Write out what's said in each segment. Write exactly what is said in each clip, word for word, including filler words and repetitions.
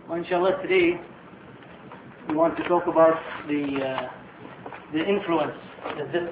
Well, inshallah, today we want to talk about the uh, the influence that this.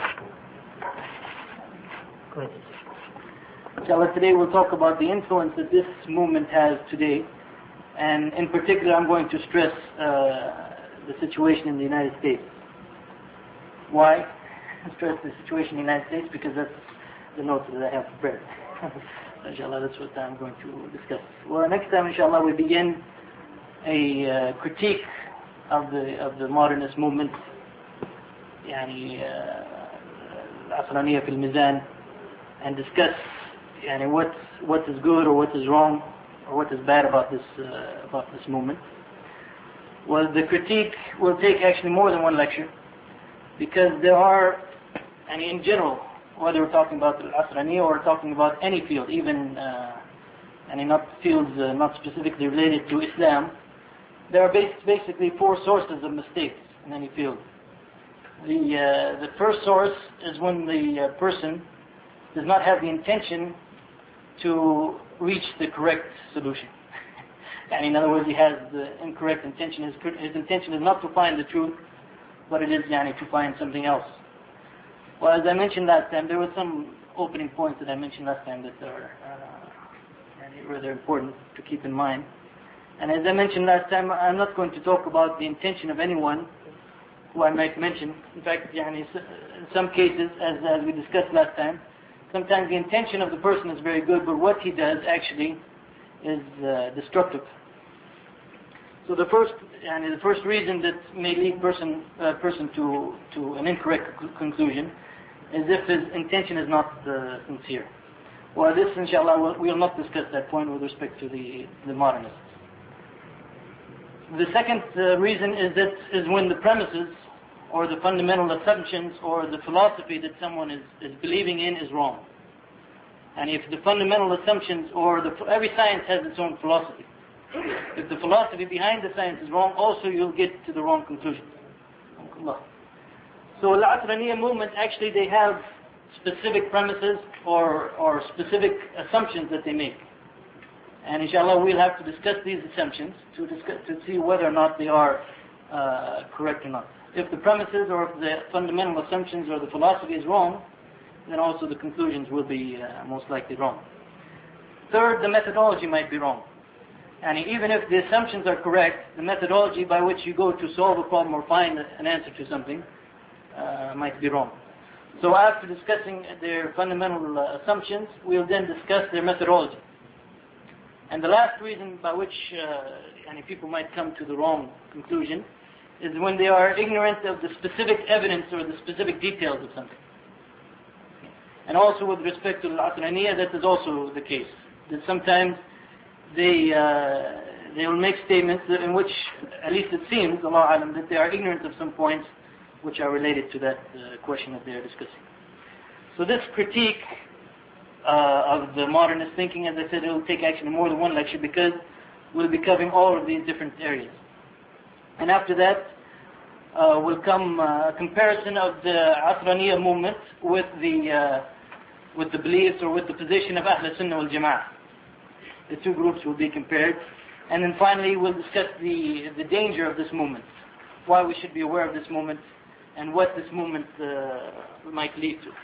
Inshallah, today we'll talk about the influence that this movement has today, and in particular, I'm going to stress uh, the situation in the United States. Why? I stress the situation in the United States because that's the notes that I have prepared. Inshallah, that's what I'm going to discuss. Well, next time, inshallah, we begin a uh, critique of the of the modernist movement, يعني العصرانية في الميزان, and discuss يعني what what is good or what is wrong or what is bad about this uh, about this movement. Well, the critique will take actually more than one lecture, because there are, and in general, whether we're talking about al-Asraniya or talking about any field, even uh, and not fields uh, not specifically related to Islam, there are bas- basically four sources of mistakes in any field. The uh, the first source is when the uh, person does not have the intention to reach the correct solution. And in other words, he has the incorrect intention. His, his intention is not to find the truth, but it is yani, to find something else. Well, as I mentioned last time, there were some opening points that I mentioned last time that are uh, rather important to keep in mind. And as I mentioned last time, I'm not going to talk about the intention of anyone who I might mention. In fact, yani, in some cases, as, as we discussed last time, sometimes the intention of the person is very good, but what he does actually is uh, destructive. So the first, yani, the first reason that may lead person uh, person to to an incorrect conclusion is if his intention is not uh, sincere. Well, this, inshallah, we will not discuss that point with respect to the the modernists. The second uh, reason is that is when the premises or the fundamental assumptions or the philosophy that someone is, is believing in is wrong. And if the fundamental assumptions or the every science has its own philosophy. If the philosophy behind the science is wrong, also you'll get to the wrong conclusion. So Al-Asraniya movement, actually they have specific premises or, or specific assumptions that they make. And inshallah we'll have to discuss these assumptions to discuss, to see whether or not they are uh, correct or not. If the premises or if the fundamental assumptions or the philosophy is wrong, then also the conclusions will be uh, most likely wrong. Third, the methodology might be wrong. And even if the assumptions are correct, the methodology by which you go to solve a problem or find an answer to something uh, might be wrong. So after discussing their fundamental uh, assumptions, we'll then discuss their methodology. And the last reason by which uh, any people might come to the wrong conclusion is when they are ignorant of the specific evidence or the specific details of something. And also with respect to Al-Asraniya, that is also the case. That sometimes they uh, they will make statements that in which, at least it seems, Allah Alam, that they are ignorant of some points which are related to that uh, question that they are discussing. So this critique uh, of the modernist thinking, as I said, it will take actually more than one lecture because we'll be covering all of these different areas. And after that uh, will come a comparison of the Asraniya movement with the uh, with the beliefs or with the position of Ahl Sunnah wal Jama'ah. The two groups will be compared. And then finally we'll discuss the, the danger of this movement, why we should be aware of this movement, and what this movement uh, might lead to.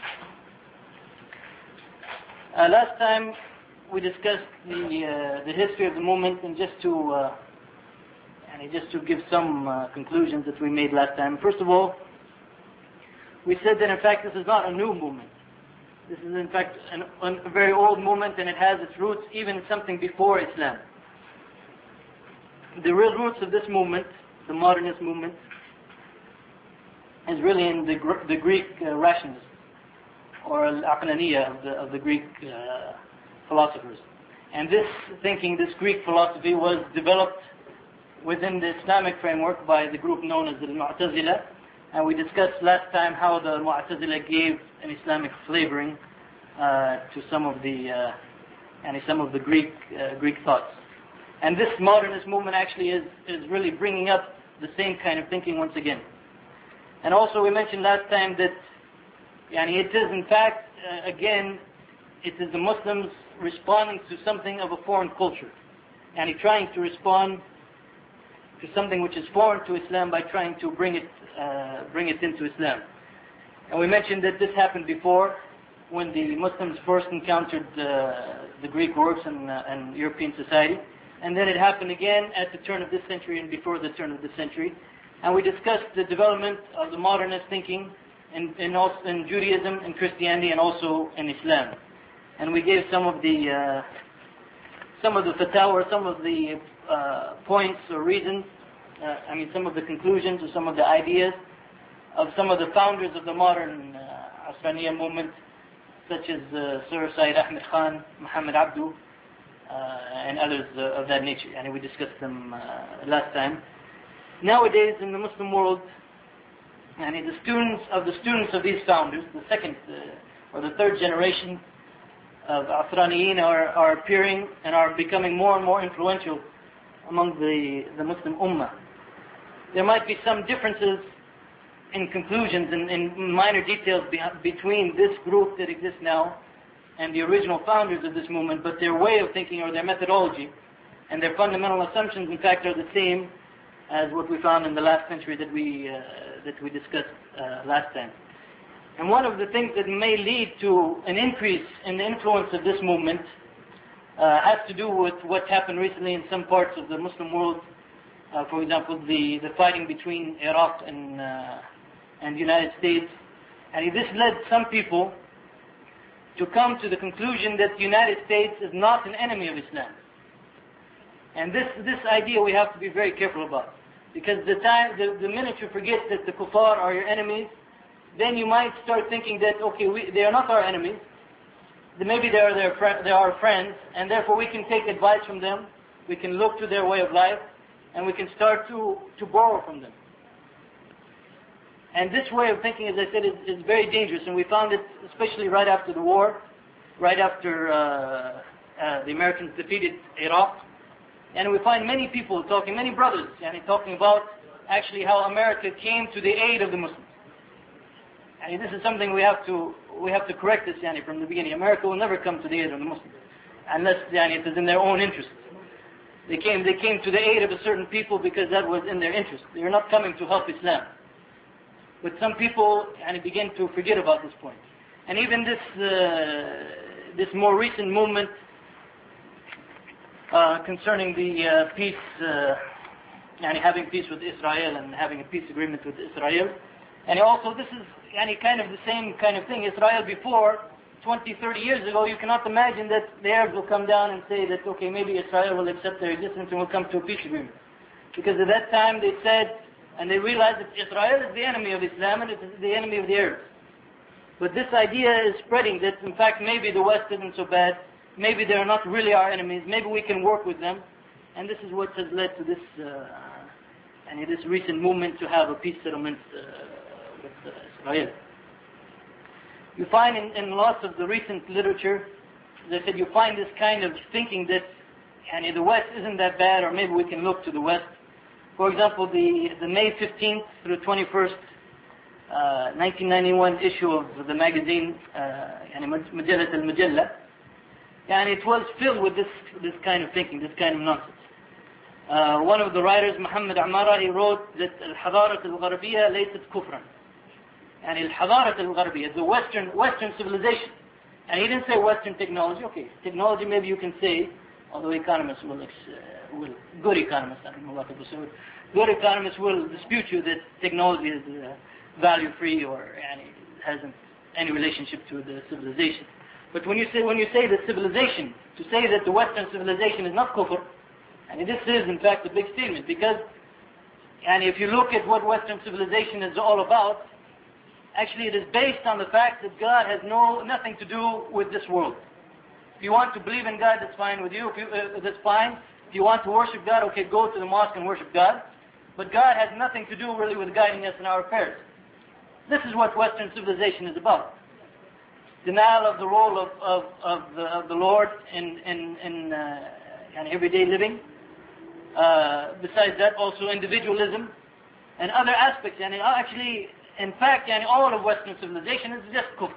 Uh, last time we discussed the uh, the history of the movement, and just to uh, and just to give some uh, conclusions that we made last time. First of all, we said that in fact this is not a new movement. This is in fact an, an, a very old movement, and it has its roots even in something before Islam. The real roots of this movement, the modernist movement, is really in the, the Greek uh, rationalism, or al-Aqlaniyya of the, of the Greek uh, philosophers. And this thinking, this Greek philosophy was developed within the Islamic framework by the group known as the Mu'tazila. And we discussed last time how the Mu'tazila gave an Islamic flavoring uh, to some of the uh, and some of the Greek uh, Greek thoughts. And this modernist movement actually is, is really bringing up the same kind of thinking once again. And also we mentioned last time that yani, it is in fact, uh, again, it is the Muslims responding to something of a foreign culture. And trying to respond to something which is foreign to Islam by trying to bring it, uh, bring it into Islam. And we mentioned that this happened before when the Muslims first encountered uh, the Greek works and, uh, and European society. And then it happened again at the turn of this century and before the turn of this century. And we discussed the development of the modernist thinking in, in, also in Judaism and Christianity and also in Islam. And we gave some of the uh, some of the fatwa, some of the uh, points or reasons, uh, I mean some of the conclusions or some of the ideas of some of the founders of the modern uh, Asraniya movement, such as uh, Sir Sayyid Ahmed Khan, Muhammad Abdu, uh, and others uh, of that nature. And we discussed them uh, last time. Nowadays in the Muslim world, and the students of the students of these founders, the second uh, or the third generation of Asraniyin are, are appearing and are becoming more and more influential among the, the Muslim Ummah. There might be some differences in conclusions and in minor details be, between this group that exists now and the original founders of this movement, but their way of thinking or their methodology and their fundamental assumptions in fact are the same as what we found in the last century that we, uh, that we discussed uh, last time. And one of the things that may lead to an increase in the influence of this movement uh, has to do with what happened recently in some parts of the Muslim world. Uh, for example, the, the fighting between Iraq and, uh, and the United States. And this led some people to come to the conclusion that the United States is not an enemy of Islam. And this, this idea we have to be very careful about. Because the, time, the, the minute you forget that the kuffar are your enemies, then you might start thinking that, okay, we, they are not our enemies. Maybe they are, their fr- they are our friends, and therefore we can take advice from them. We can look to their way of life, and we can start to, to borrow from them. And this way of thinking, as I said, is, is very dangerous. And we found it, especially right after the war, right after uh, uh, the Americans defeated Iraq. And we find many people talking, many brothers, yani, talking about actually how America came to the aid of the Muslims. And this is something we have to we have to correct this yani, from the beginning. America will never come to the aid of the Muslims unless yani, it is in their own interest. They came they came to the aid of a certain people because that was in their interest. They were not coming to help Islam. But some people yani, begin to forget about this point. And even this uh, this more recent movement uh, concerning the uh, peace, uh, yani, having peace with Israel and having a peace agreement with Israel. And also this is any kind of the same kind of thing. Israel before, twenty, thirty years ago, you cannot imagine that the Arabs will come down and say that, okay, maybe Israel will accept their existence and will come to a peace agreement. Because at that time they said, and they realized that Israel is the enemy of Islam and it is the enemy of the Arabs. But this idea is spreading that in fact maybe the West isn't so bad, maybe they're not really our enemies, maybe we can work with them. And this is what has led to this, uh, and this recent movement to have a peace settlement uh, with uh, Israel. You find in, in lots of the recent literature, as I said, you find this kind of thinking that yani, the West isn't that bad, or maybe we can look to the West. For example, the, the May fifteenth through twenty-first, uh, nineteen ninety-one issue of the magazine, uh, yani Majallat al-Majalla, and it was filled with this, this kind of thinking, this kind of nonsense. Uh, one of the writers, Muhammad Amara, he wrote that al-Hadarat al-Gharbiyya laysat kufran. And al-Hadarat al-Gharbiyya, the Western, Western civilization. And he didn't say Western technology. Okay, technology maybe you can say, although economists will, uh, will good economists, I don't know what to say, good economists will dispute you that technology is uh, value-free or any, hasn't any relationship to the civilization. But when you say when you say the civilization, to say that the Western civilization is not kufr, and this is in fact a big statement, because and if you look at what Western civilization is all about, actually it is based on the fact that God has no nothing to do with this world. If you want to believe in God, that's fine with you. If you uh, that's fine. If you want to worship God, okay, go to the mosque and worship God. But God has nothing to do really with guiding us in our affairs. This is what Western civilization is about. Denial of the role of, of, of, the, of the Lord in, in, in, uh, in everyday living. Uh, besides that, also individualism and other aspects. And actually, in fact, and all of Western civilization is just kufr.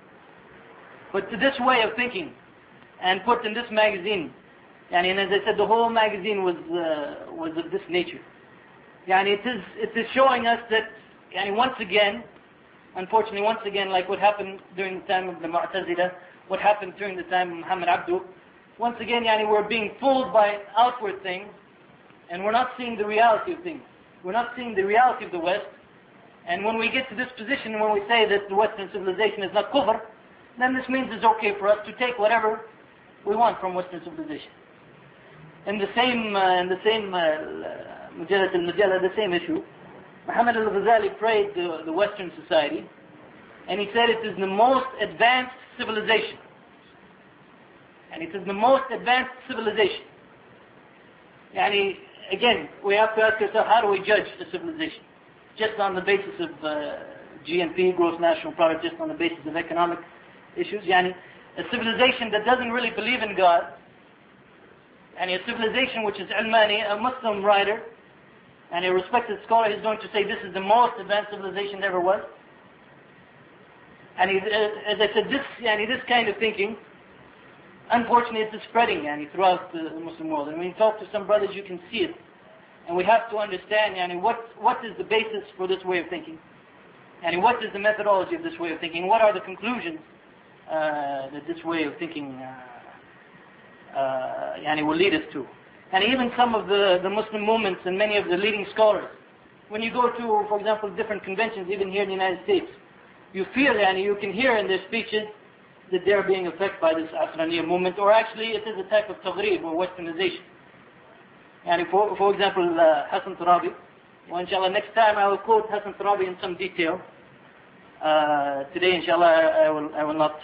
But to this way of thinking, and put in this magazine, and as I said, the whole magazine was uh, was of this nature. Yani it is, it is showing us that, yani once again, unfortunately once again, like what happened during the time of the Mu'tazila, what happened during the time of Muhammad Abdu, once again, yani we're being fooled by outward things, and we're not seeing the reality of things. We're not seeing the reality of the West. And when we get to this position, when we say that the Western civilization is not kufr, then this means it's okay for us to take whatever we want from Western civilization. In the same, uh, in the same uh, Mujallat al-Mujalla, the same issue, Muhammad al-Ghazali praised the, the Western society, and he said it is the most advanced civilization. And it is the most advanced civilization. Yani, again, we have to ask ourselves, how do we judge a civilization? Just on the basis of uh, G N P, gross national product, just on the basis of economic issues? Yani, a civilization that doesn't really believe in God, and a civilization which is Almani, a Muslim writer, and a respected scholar is going to say this is the most advanced civilization there ever was. And he, as I said, this, yani, this kind of thinking, unfortunately, it is spreading yani, throughout the, the Muslim world. And when you talk to some brothers, you can see it. And we have to understand yani, what, what is the basis for this way of thinking. And what is the methodology of this way of thinking. What are the conclusions uh, that this way of thinking uh, uh, yani, will lead us to. And even some of the, the Muslim movements and many of the leading scholars, when you go to, for example, different conventions, even here in the United States, you feel yani, you can hear in their speeches that they're being affected by this Asraniya movement, or actually it is a type of taghrib or westernization. And for, for example, uh, Hassan Turabi, well, inshallah, next time I will quote Hassan Turabi in some detail. Uh, today, inshallah, I, I, will, I will not.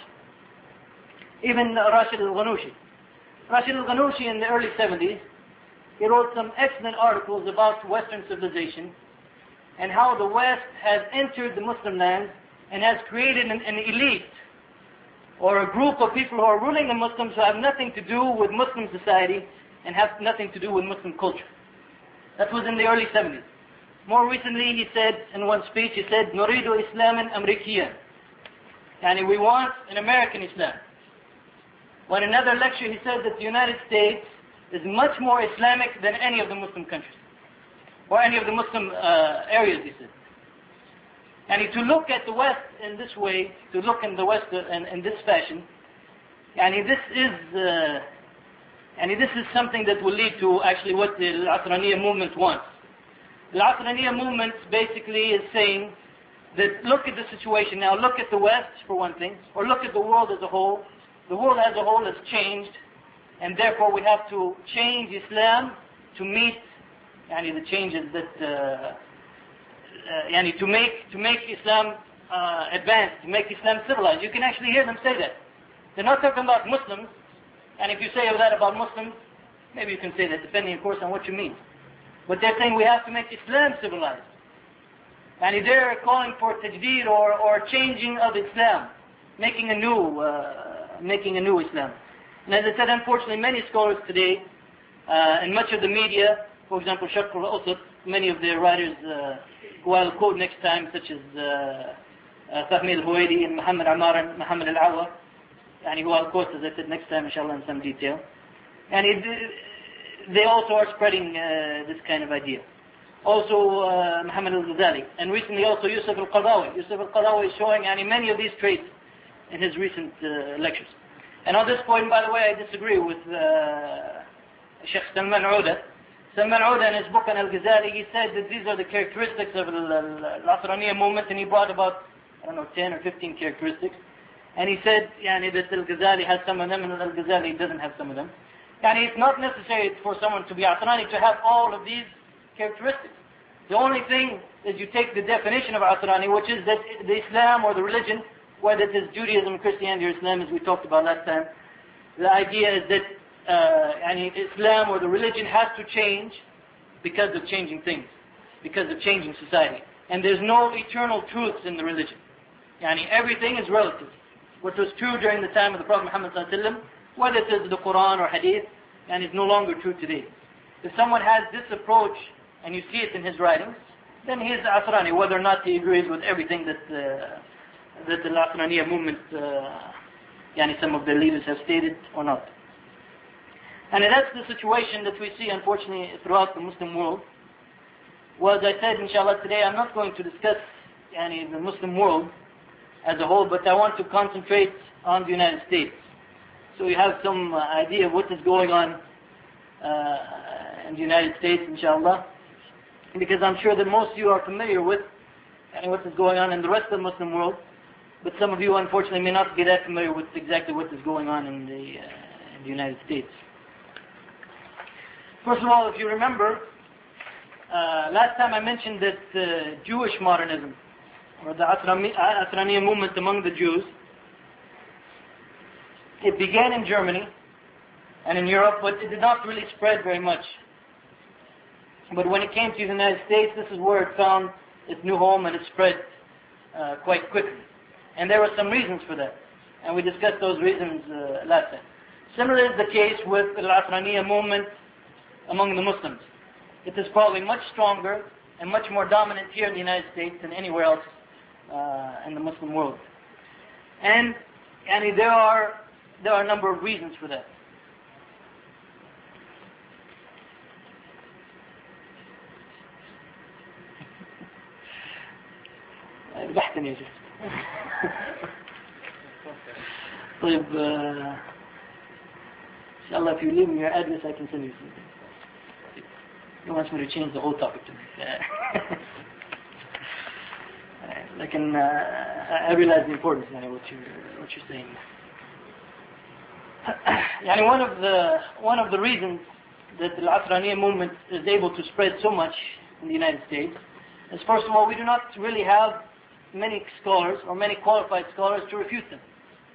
Even uh, Rashid al-Ghanoushi. Rashid al-Ghanoushi in the early seventies, he wrote some excellent articles about Western civilization and how the West has entered the Muslim lands and has created an, an elite or a group of people who are ruling the Muslims who have nothing to do with Muslim society and have nothing to do with Muslim culture. That was in the early seventies. More recently, he said in one speech, he said, "Nuridu Islaman Amrikiyan." Yani we want an American Islam. Well, in another lecture, he said that the United States is much more Islamic than any of the Muslim countries, or any of the Muslim uh, areas, he said. And to look at the West in this way, to look in the West in, in this fashion, and this is, uh, and this is something that will lead to actually what the Al-Asraniya movement wants. The Al-Asraniya movement basically is saying that look at the situation now, look at the West for one thing, or look at the world as a whole. The world as a whole has changed, and therefore we have to change Islam to meet yani, the changes that, uh, uh, yani, to make to make Islam uh, advance, to make Islam civilized. You can actually hear them say that. They're not talking about Muslims, and if you say that about Muslims, maybe you can say that, depending, of course, on what you mean. But they're saying we have to make Islam civilized. And they're calling for tajdeed or, or changing of Islam, making a new, uh, making a new Islam. And as I said, unfortunately, many scholars today, uh, and much of the media, for example, Sharq al-Awsat, many of their writers, uh, who I'll quote next time, such as uh, uh, Fahmi al-Huwaidi and Muhammad Ammar and Muhammad al-Awa, and who I'll quote, as I said, next time, inshallah, in some detail. And it, they also are spreading uh, this kind of idea. Also, uh, Muhammad al-Ghazali, and recently also Yusuf al-Qaradawi. Yusuf al-Qaradawi is showing yani, many of these traits in his recent uh, lectures. And on this point, by the way, I disagree with uh, Sheikh Salman Ouda. Salman Ouda, in his book on al-Ghazali, he said that these are the characteristics of the Al-Asraniya movement, and he brought about, I don't know, ten or fifteen characteristics. And he said yani, that al-Ghazali has some of them, and al-Ghazali doesn't have some of them. And it's not necessary for someone to be Asrani to have all of these characteristics. The only thing is you take the definition of Asrani, which is that the Islam or the religion, whether it is Judaism, Christianity, or Islam, as we talked about last time, the idea is that uh, yani Islam or the religion has to change because of changing things, because of changing society. And there's no eternal truths in the religion. Yani everything is relative. What was true during the time of the Prophet Muhammad sallallahu alaihi wasallam, whether it is the Quran or Hadith, and it's no longer true today. If someone has this approach, and you see it in his writings, then he is Asrani, whether or not he agrees with everything that uh, that the Asraniya movement, uh, yani some of their leaders have stated or not. And that's the situation that we see, unfortunately, throughout the Muslim world. Well, as I said, inshallah, today I'm not going to discuss yani, the Muslim world as a whole, but I want to concentrate on the United States. So you have some uh, idea of what is going on uh, in the United States, inshallah. Because I'm sure that most of you are familiar with yani, what is going on in the rest of the Muslim world, but some of you, unfortunately, may not be that familiar with exactly what is going on in the, uh, in the United States. First of all, if you remember, uh, last time I mentioned that uh, Jewish modernism, or the Asraniya movement among the Jews, it began in Germany and in Europe, but it did not really spread very much. But when it came to the United States, this is where it found its new home and it spread uh, quite quickly. And there were some reasons for that. And we discussed those reasons uh, last time. Similar is the case with the Asraniya movement among the Muslims. It is probably much stronger and much more dominant here in the United States than anywhere else uh, in the Muslim world. And, and there are there are a number of reasons for that. بحثني يا جماعة. طيب uh, inshallah, if you leave me your address, I can send you something. He wants me to change the whole topic to me. Like in, uh, I realize the importance of what you're, what you're saying. Yani one of the one of the reasons that the Asraniya movement is able to spread so much in the United States is, first of all, we do not really have many scholars or many qualified scholars to refute them.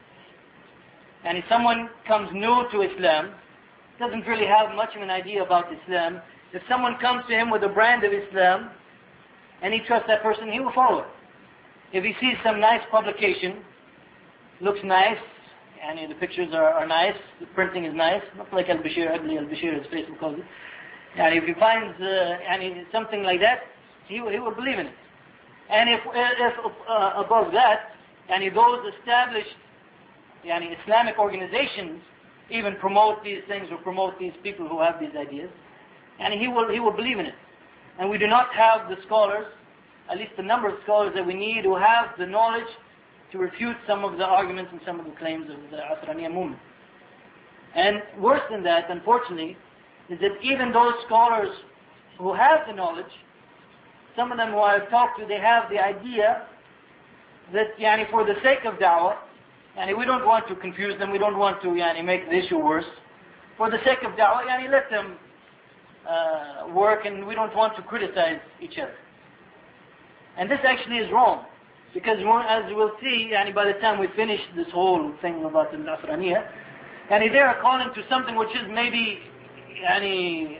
And if someone comes new to Islam, doesn't really have much of an idea about Islam, if someone comes to him with a brand of Islam and he trusts that person, he will follow it. If he sees some nice publication, looks nice, and the pictures are, are nice, the printing is nice, not like Al-Bashir, ugly Al-Bashir as Facebook calls it. And if he finds uh, and something like that, he will, he will believe in it. And if, if uh, above that, and those established yani, Islamic organizations even promote these things or promote these people who have these ideas, and he will he will believe in it. And we do not have the scholars, at least the number of scholars that we need who have the knowledge to refute some of the arguments and some of the claims of the Asraniya movement. And worse than that, unfortunately, is that even those scholars who have the knowledge, some of them who I've talked to, they have the idea that yani, for the sake of da'wah, yani, we don't want to confuse them, we don't want to yani, make the issue worse. For the sake of da'wah, yani, let them uh, work, and we don't want to criticize each other. And this actually is wrong. Because as we'll see, yani, by the time we finish this whole thing about the Asraniya, yani, they are calling to something which is maybe yani,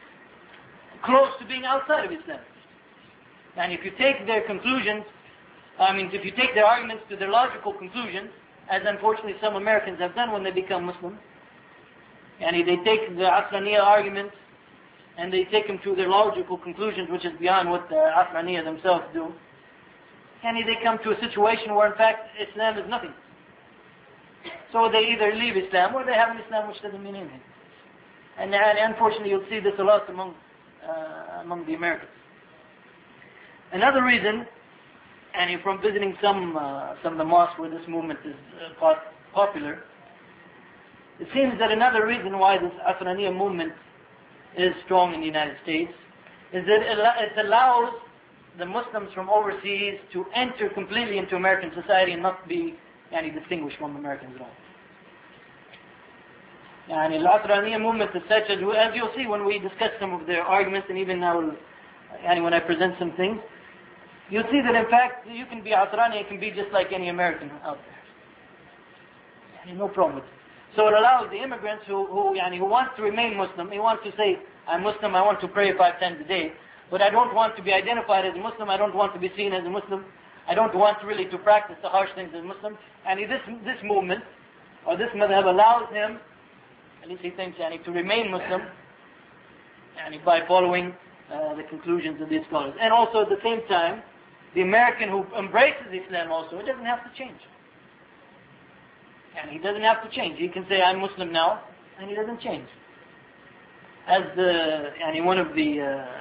close to being outside of Islam. And if you take their conclusions, I mean, if you take their arguments to their logical conclusions, as unfortunately some Americans have done when they become Muslim, and they take the Asraniya arguments and they take them to their logical conclusions, which is beyond what the Asraniya themselves do, and they come to a situation where in fact Islam is nothing. So they either leave Islam or they have an Islam which doesn't mean anything. And, and unfortunately you'll see this a lot among, uh, among the Americans. Another reason, and from visiting some uh, some of the mosques where this movement is uh, popular, it seems that another reason why this Asraniya movement is strong in the United States is that it allows the Muslims from overseas to enter completely into American society and not be any distinguished from Americans at all. And the Asraniya movement is such as, as you'll see when we discuss some of their arguments, and even now, and when I present some things, you'll see that in fact you can be Asrani, you can be just like any American out there. And no problem with it. So it allows the immigrants who who, yani, who want to remain Muslim, they want to say, I'm Muslim, I want to pray five times a day, but I don't want to be identified as a Muslim, I don't want to be seen as a Muslim, I don't want really to practice the harsh things as a Muslim. And this this movement, or this madhab allows him, at least he thinks, yani, to remain Muslim, yani, by following uh, the conclusions of these scholars. And also at the same time, the American who embraces Islam also, it doesn't have to change. And he doesn't have to change. He can say, I'm Muslim now, and he doesn't change. As the, and one of the uh,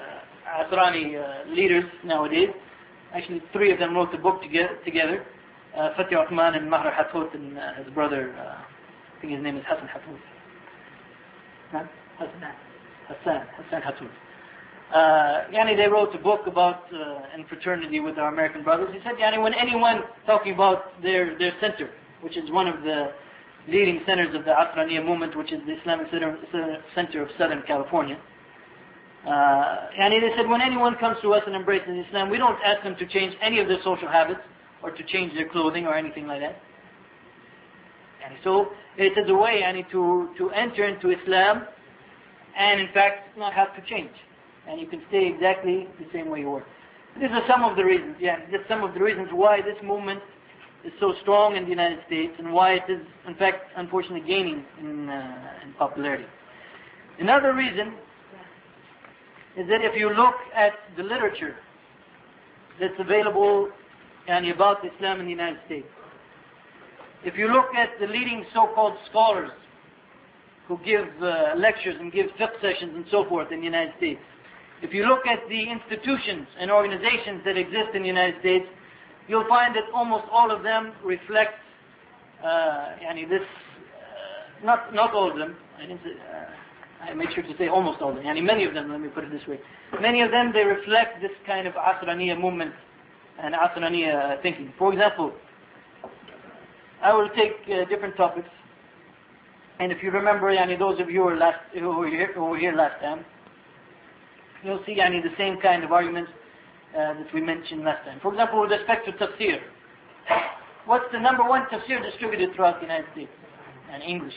Asrani uh, leaders nowadays. Actually, three of them wrote the book together. together. Uh, Fatih Uthman and Maher Hathout and uh, his brother, uh, I think his name is Hassan Hathout. Huh? Hassan. Hassan. Hassan Hathout. Uh, yani they wrote a book about uh, in fraternity with our American brothers. He said, yani when anyone talking about their, their center, which is one of the leading centers of the Asraniya movement, which is the Islamic Center, center of Southern California, uh, yani they said when anyone comes to us and embraces Islam, we don't ask them to change any of their social habits or to change their clothing or anything like that. And so it is a way yani, to, to enter into Islam and in fact not have to change. And you can stay exactly the same way you were. These are some of the reasons, yeah, just some of the reasons why this movement is so strong in the United States and why it is, in fact, unfortunately gaining in, uh, in popularity. Another reason is that if you look at the literature that's available yani, about Islam in the United States, if you look at the leading so-called scholars who give uh, lectures and give fiqh sessions and so forth in the United States, if you look at the institutions and organizations that exist in the United States, you'll find that almost all of them reflect uh, yani this, uh, not not all of them, I didn't say, uh, I made sure to say almost all of them, yani many of them, let me put it this way. Many of them, they reflect this kind of Asraniya movement and Asraniya thinking. For example, I will take uh, different topics, and if you remember, yani those of you who were, last, who were, here, who were here last time, you'll see yani, the same kind of arguments uh, that we mentioned last time. For example, with respect to tafsir, what's the number one tafsir distributed throughout the United States? And English.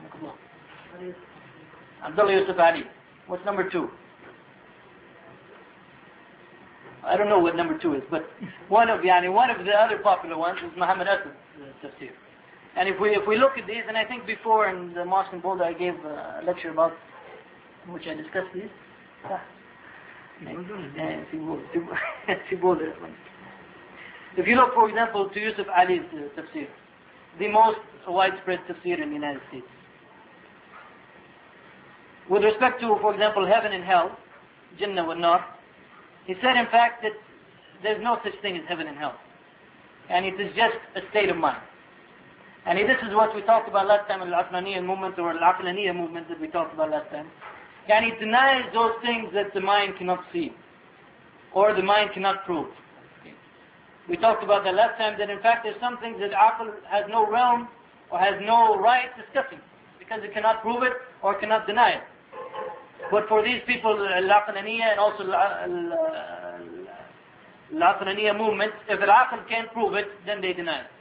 Abdullah Yusuf Ali. What's number two? I don't know what number two is, but one of yani, one of the other popular ones is Muhammad Asad's uh, tafsir. And if we if we look at these, and I think before in the mosque in Boulder I gave a lecture about which I discussed these. Ah. If you look, for example, to Yusuf Ali's uh, tafsir, the most widespread tafsir in the United States. With respect to, for example, heaven and hell, Jannah wa Nar, he said, in fact, that there's no such thing as heaven and hell. And it is just a state of mind. And this is what we talked about last time, Al-Aqlaniya movement or Al-Aqlaniya movement that we talked about last time. And it denies those things that the mind cannot see or the mind cannot prove. Okay. We talked about that last time, that in fact there's some things that Aql has no realm or has no right discussing because it cannot prove it or cannot deny it. But for these people, Al-Aqlaniya and also Al-Aqlaniya movement, if Al-Aql can't prove it, then they deny it.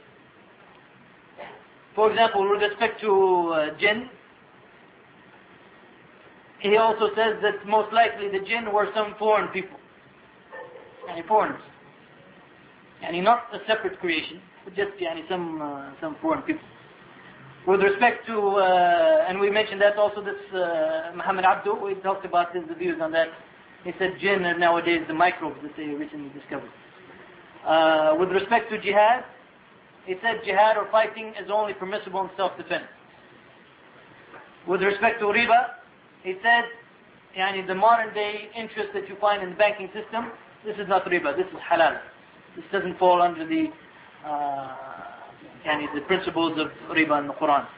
For example, with respect to uh, jinn, he also says that most likely the jinn were some foreign people, and foreigners, and not a separate creation, but just yani, some uh, some foreign people. With respect to, uh, and we mentioned that also this uh, Muhammad Abdu, we talked about his views on that. He said jinn are nowadays the microbes that they recently discovered. Uh, with respect to jihad, he said jihad or fighting is only permissible in self-defense. With respect to riba, he said, yani the modern day interest that you find in the banking system, this is not riba, this is halal. This doesn't fall under the uh, yani the principles of riba in the Quran.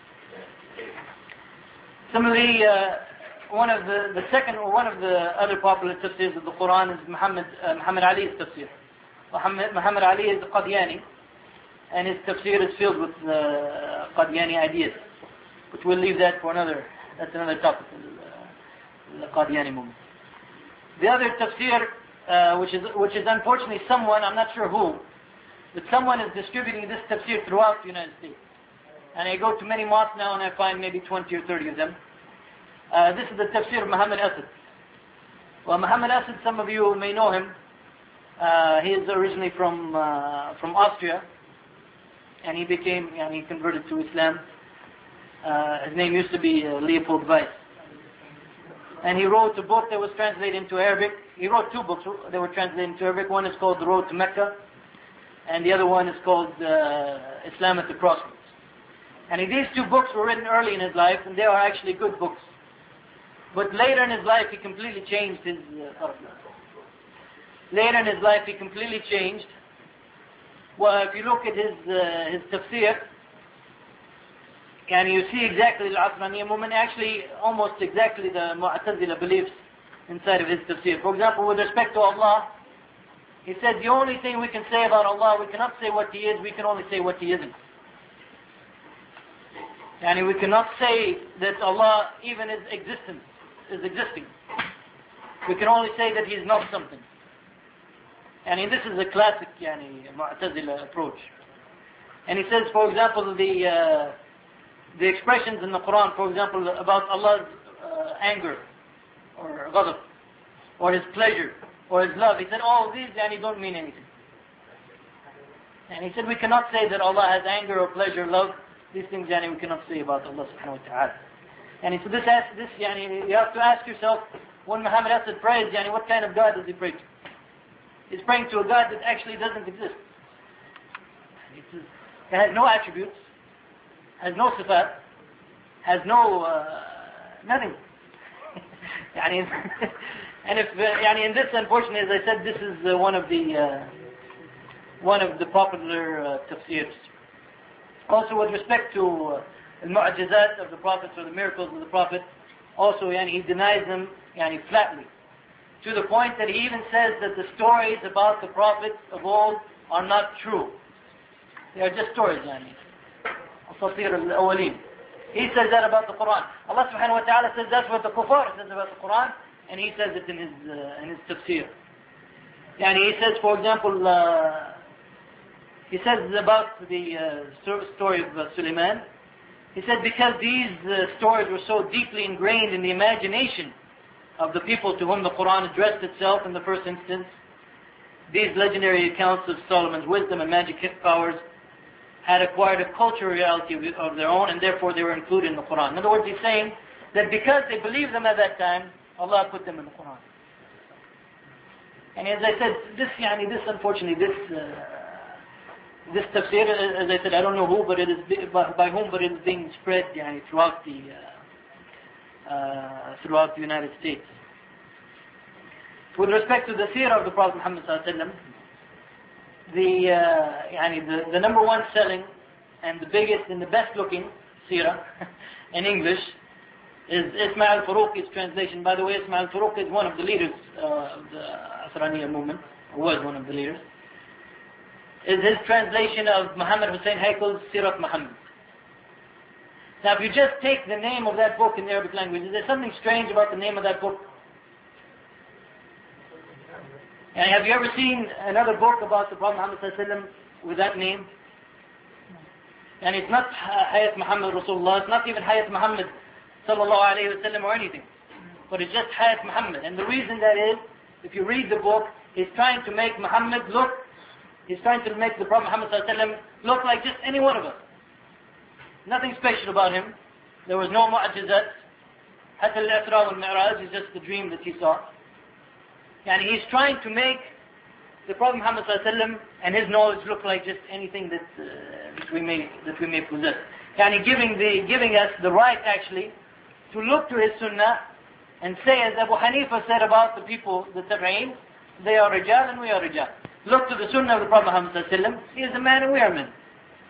Similarly, uh, one of the, the second or one of the other popular tafsirs of the Quran is Muhammad, uh, Muhammad Ali's tafsir. Muhammad, Muhammad Ali is a Qadiani, and his tafsir is filled with uh, Qadiani ideas. But we'll leave that for another, that's another topic, uh, the Qadiani movement. The other tafsir, uh, which is which is unfortunately someone, I'm not sure who, but someone is distributing this tafsir throughout the United States. And I go to many mosques now and I find maybe twenty or thirty of them. Uh, this is the tafsir of Muhammad Asad. Well, Muhammad Asad, some of you may know him. Uh, he is originally from uh, from Austria, and he became, and he converted to Islam. Uh, his name used to be uh, Leopold Weiss. And he wrote a book that was translated into Arabic. He wrote two books that were translated into Arabic. One is called The Road to Mecca, and the other one is called uh, Islam at the Crossroads. And these two books were written early in his life, and they are actually good books. But later in his life, he completely changed his uh, thought. Later in his life he completely changed. Well, if you look at his uh, his tafsir, and you see exactly the Asraniya movement, actually almost exactly the Mu'tazila beliefs inside of his tafsir. For example, with respect to Allah, he said the only thing we can say about Allah, we cannot say what He is, we can only say what He isn't. And we cannot say that Allah even is existence, is existing. We can only say that He is not something. And this is a classic yani, Mu'tazila approach. And he says, for example, the uh, the expressions in the Quran, for example, about Allah's uh, anger, or ghadab, or His pleasure, or His love. He said, all of these yani, don't mean anything. And he said, we cannot say that Allah has anger or pleasure, love. These things yani, we cannot say about Allah subhanahu wa ta'ala. And he said, this, this yani, you have to ask yourself, when Muhammad has prays, yani, what kind of God does he pray to? He's praying to a God that actually doesn't exist. It has no attributes, has no sifat, has no, uh, nothing. يعني, and if, uh, يعني in this, unfortunately, as I said, this is uh, one of the uh, one of the popular uh, tafsirs. Also, with respect to uh, the mu'ajizat of the prophets or the miracles of the prophet, also يعني, he denies them يعني, flatly, to the point that he even says that the stories about the prophets of old are not true. They are just stories. يعني. أساطير الأولين. He says that about the Quran. Allah subhanahu wa ta'ala says that's what the kuffar says about the Quran, and he says it in his uh, in his tafsir. And he says, for example, uh, he says about the uh, story of uh, Suleiman. He said because these uh, stories were so deeply ingrained in the imagination of the people to whom the Quran addressed itself in the first instance, these legendary accounts of Solomon's wisdom and magic powers had acquired a cultural reality of their own, and therefore they were included in the Quran. In other words, he's saying that because they believed them at that time, Allah put them in the Quran. And as I said, this, yani, this unfortunately, this uh, this tafsir, as I said, I don't know who, but it is by, by whom, but it is being spread yani, throughout the uh, uh, throughout the United States. With respect to the seerah of the Prophet Muhammad sallallahu alaihi wasallam, the, uh, yani the the number one selling and the biggest and the best looking seerah in English is Ismail Faruqi's translation. By the way, Ismail Faruqi is one of the leaders uh, of the Asraniya movement, or was one of the leaders. Is his translation of Muhammad Hussein Haykal's Sirat Muhammad. Now, if you just take the name of that book in the Arabic language, is there something strange about the name of that book? And have you ever seen another book about the Prophet Muhammad with that name? And it's not Hayat Muhammad Rasulullah, it's not even Hayat Muhammad Sallallahu Alaihi Wasallam or anything, but it's just Hayat Muhammad. And the reason that is, if you read the book, he's trying to make Muhammad look, he's trying to make the Prophet Muhammad Sallallahu look like just any one of us. Nothing special about him. There was no mu'ajizat. Hatta al-Isra wal-Mi'raj is just the dream that he saw. And he's trying to make the Prophet Muhammad ﷺ and his knowledge look like just anything that, uh, that we may that we may possess. And giving the giving us the right actually to look to his sunnah and say, as Abu Hanifa said about the people, the Tabi'een, they are rijal and we are rijal. Look to the sunnah of the Prophet Muhammad ﷺ. He is a man and we are men.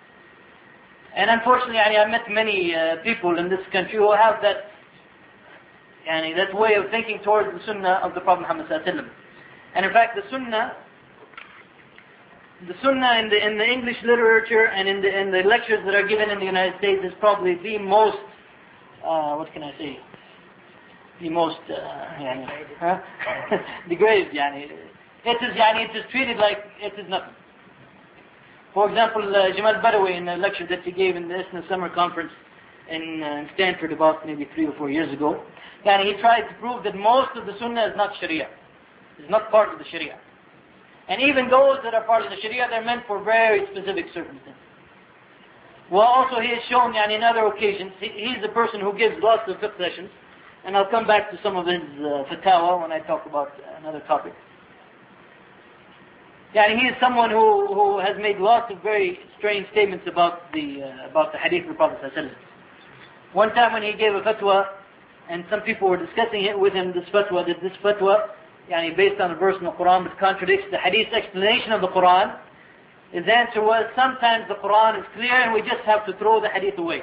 And unfortunately, I met many uh, people in this country who have that. Yani that way of thinking towards the sunnah of the Prophet Muhammad sallallahu alaihi wasallam. And in fact, the sunnah, the sunnah in the in the English literature and in the in the lectures that are given in the United States is probably the most, uh, what can I say, the most uh, yani, huh? degraded. Yani it is yani it is treated like it is nothing. For example, uh, Jamal Badawi in a lecture that he gave in the ISNA summer conference in uh, Stanford about maybe three or four years ago. And he tried to prove that most of the Sunnah is not Sharia. It's not part of the Sharia. And even those that are part of the Sharia, they're meant for very specific circumstances. Well, also he has shown yani, in other occasions, he, he's the person who gives lots of fiqh sessions. And I'll come back to some of his uh, fatwa when I talk about another topic. Yani, he is someone who, who has made lots of very strange statements about the, uh, about the hadith of the Prophet ﷺ. One time when he gave a fatwa, and some people were discussing it with him, this fatwa, that this fatwa yani based on a verse in the Quran that contradicts the hadith's explanation of the Quran, his answer was, sometimes the Quran is clear and we just have to throw the hadith away.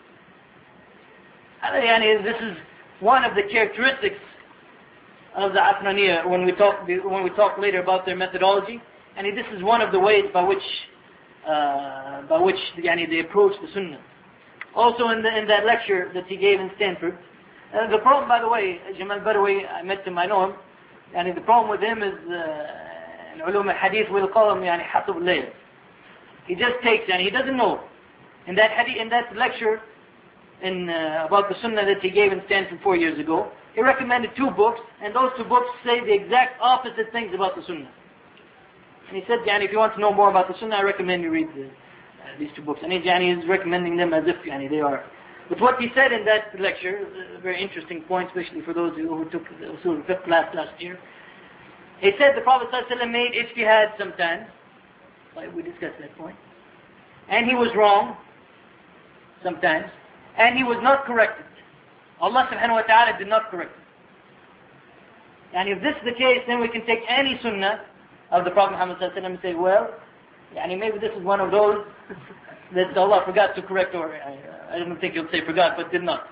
Yani this is one of the characteristics of the Aqlaniyya when we talk when we talk later about their methodology. And this is one of the ways by which uh, by which yani, they approach the Sunnah. Also in, the, in that lecture that he gave in Stanford, uh, the problem, by the way, Jamal Badawi, I met him, I know him, yani the problem with him is uh, in ulum al-hadith we'll call him yani, hatub al-layl. He just takes, and he doesn't know. In that hadith, in that lecture in uh, about the Sunnah that he gave in Stanford four years ago, he recommended two books, and those two books say the exact opposite things about the Sunnah. And he said, yani, if you want to know more about the Sunnah, I recommend you read the, uh, these two books. And he yani, is recommending them as if yani, they are. But what he said in that lecture, a very interesting point, especially for those who, who took the Usul al-Fiqh class last year. He said the Prophet ﷺ made ijtihad sometimes, like we discussed that point, and he was wrong sometimes, and he was not corrected. Allah subhanahu wa ta'ala did not correct it. And if this is the case, then we can take any sunnah of the Prophet Muhammad sallallahu alaihi wasallam and say, well, yani maybe this is one of those that Allah forgot to correct, or I, I don't think he'll say forgot, but did not.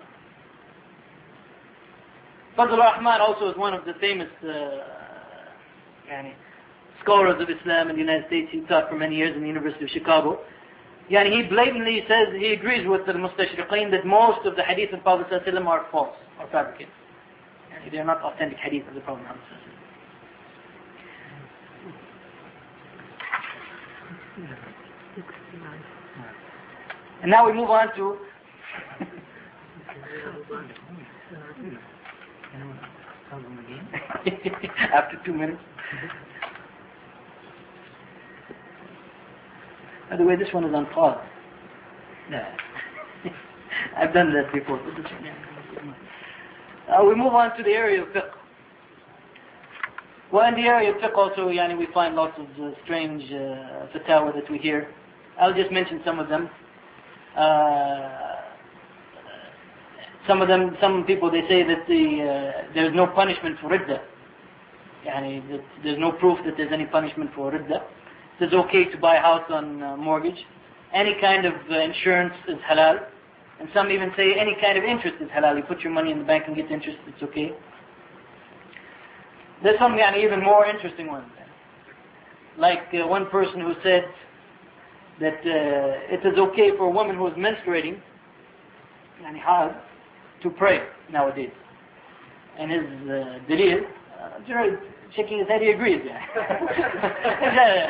Fazl Rahman also is one of the famous uh, yani, scholars of Islam in the United States. He taught for many years in the University of Chicago. Yani he blatantly says, he agrees with the Mustashriqeen that most of the hadith of the Prophet sallallahu alaihi wasallam are false, or fabricated. Yani they are not authentic hadith of the Prophet Muhammad sallallahu alaihi wasallam. And now we move on to after two minutes. By the way, this one is on pause. No. I've done that before. Uh, we move on to the area of fiqh. Well, in the area of fiqh also, yani, we find lots of uh, strange uh, fatwa that we hear. I'll just mention some of them. Uh, some of them, some people, they say that the uh, there's no punishment for ridda. Yani, that there's no proof that there's any punishment for ridda. It's okay to buy a house on uh, mortgage. Any kind of uh, insurance is halal. And some even say any kind of interest is halal. You put your money in the bank and get interest, it's okay. There's some yani, even more interesting ones. Like uh, one person who said that uh, it is okay for a woman who is menstruating, yani hard, to pray nowadays. And his uh, dalil, uh, shaking his head, he agrees. Yeah.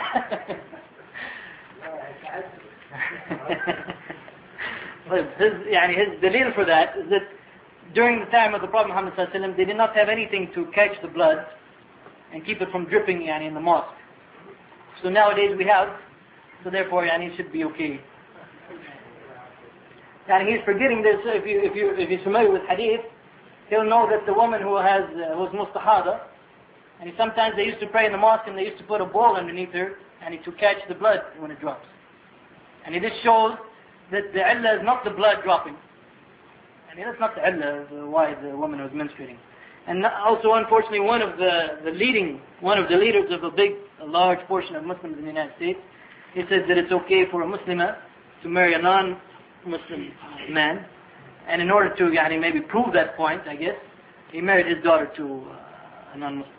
his, yani, his dalil for that is that during the time of the Prophet Muhammad sallallahu alaihi wasallam, they did not have anything to catch the blood and keep it from dripping yani, in the mosque. So nowadays we have, so therefore yani, it should be okay. And he's forgetting this. If you if you if you're familiar with hadith, he'll know that the woman who has uh, who's mustahada, and he, sometimes they used to pray in the mosque and they used to put a bowl underneath her and to catch the blood when it drops. And this shows that the illah is not the blood dropping. And that's not the illah of why the woman was menstruating. And also, unfortunately, one of the, the leading, one of the leaders of a big, a large portion of Muslims in the United States, he says that it's okay for a Muslimah to marry a non-Muslim man. And in order to yani, maybe prove that point, I guess, he married his daughter to uh, a non-Muslim.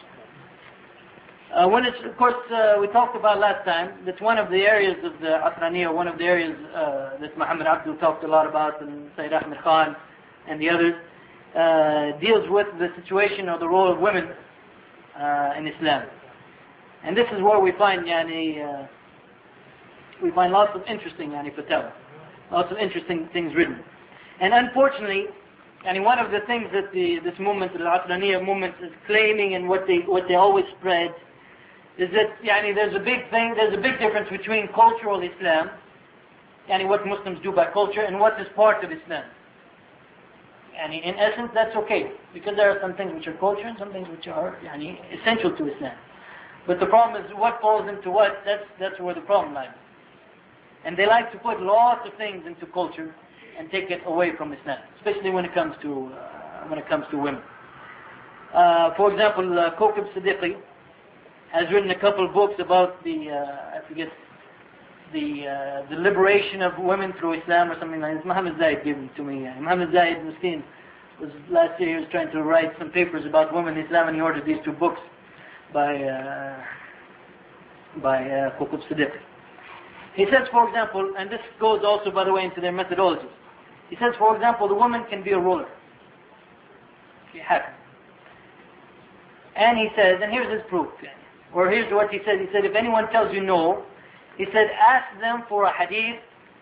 Uh, when it's, of course, uh, we talked about last time, that's one of the areas of the Aqlaniyya, one of the areas uh, that Muhammad Abdul talked a lot about, and Sayyid Ahmed Khan and the others, uh, deals with the situation or the role of women uh, in Islam. And this is where we find, yani, uh, we find lots of interesting yani, fatwa, lots of interesting things written. And unfortunately, yani, one of the things that the, this movement, the Aqlaniyya movement, is claiming, and what they what they always spread, is that yani, there's a big thing, there's a big difference between cultural Islam, yani what Muslims do by culture, and what is part of Islam. Yani, in essence, that's okay, because there are some things which are culture and some things which are yani, essential to Islam. But the problem is what falls into what, that's, that's where the problem lies. And they like to put lots of things into culture and take it away from Islam, especially when it comes to, uh, when it comes to women. Uh, for example, uh, Kawkab Siddiqui has written a couple of books about the, uh, I forget, the uh, the liberation of women through Islam or something like this. Muhammad Zaid gave them to me. Yeah. Muhammad Zaid Muskin was last year he was trying to write some papers about women in Islam, and he ordered these two books by uh, by uh, Kawkab Siddiqui. He says, for example, and this goes also, by the way, into their methodology. He says, for example, the woman can be a ruler. Okay, happen. And he says, and here's his proof, or here's what he said. He said, if anyone tells you no, he said, ask them for a hadith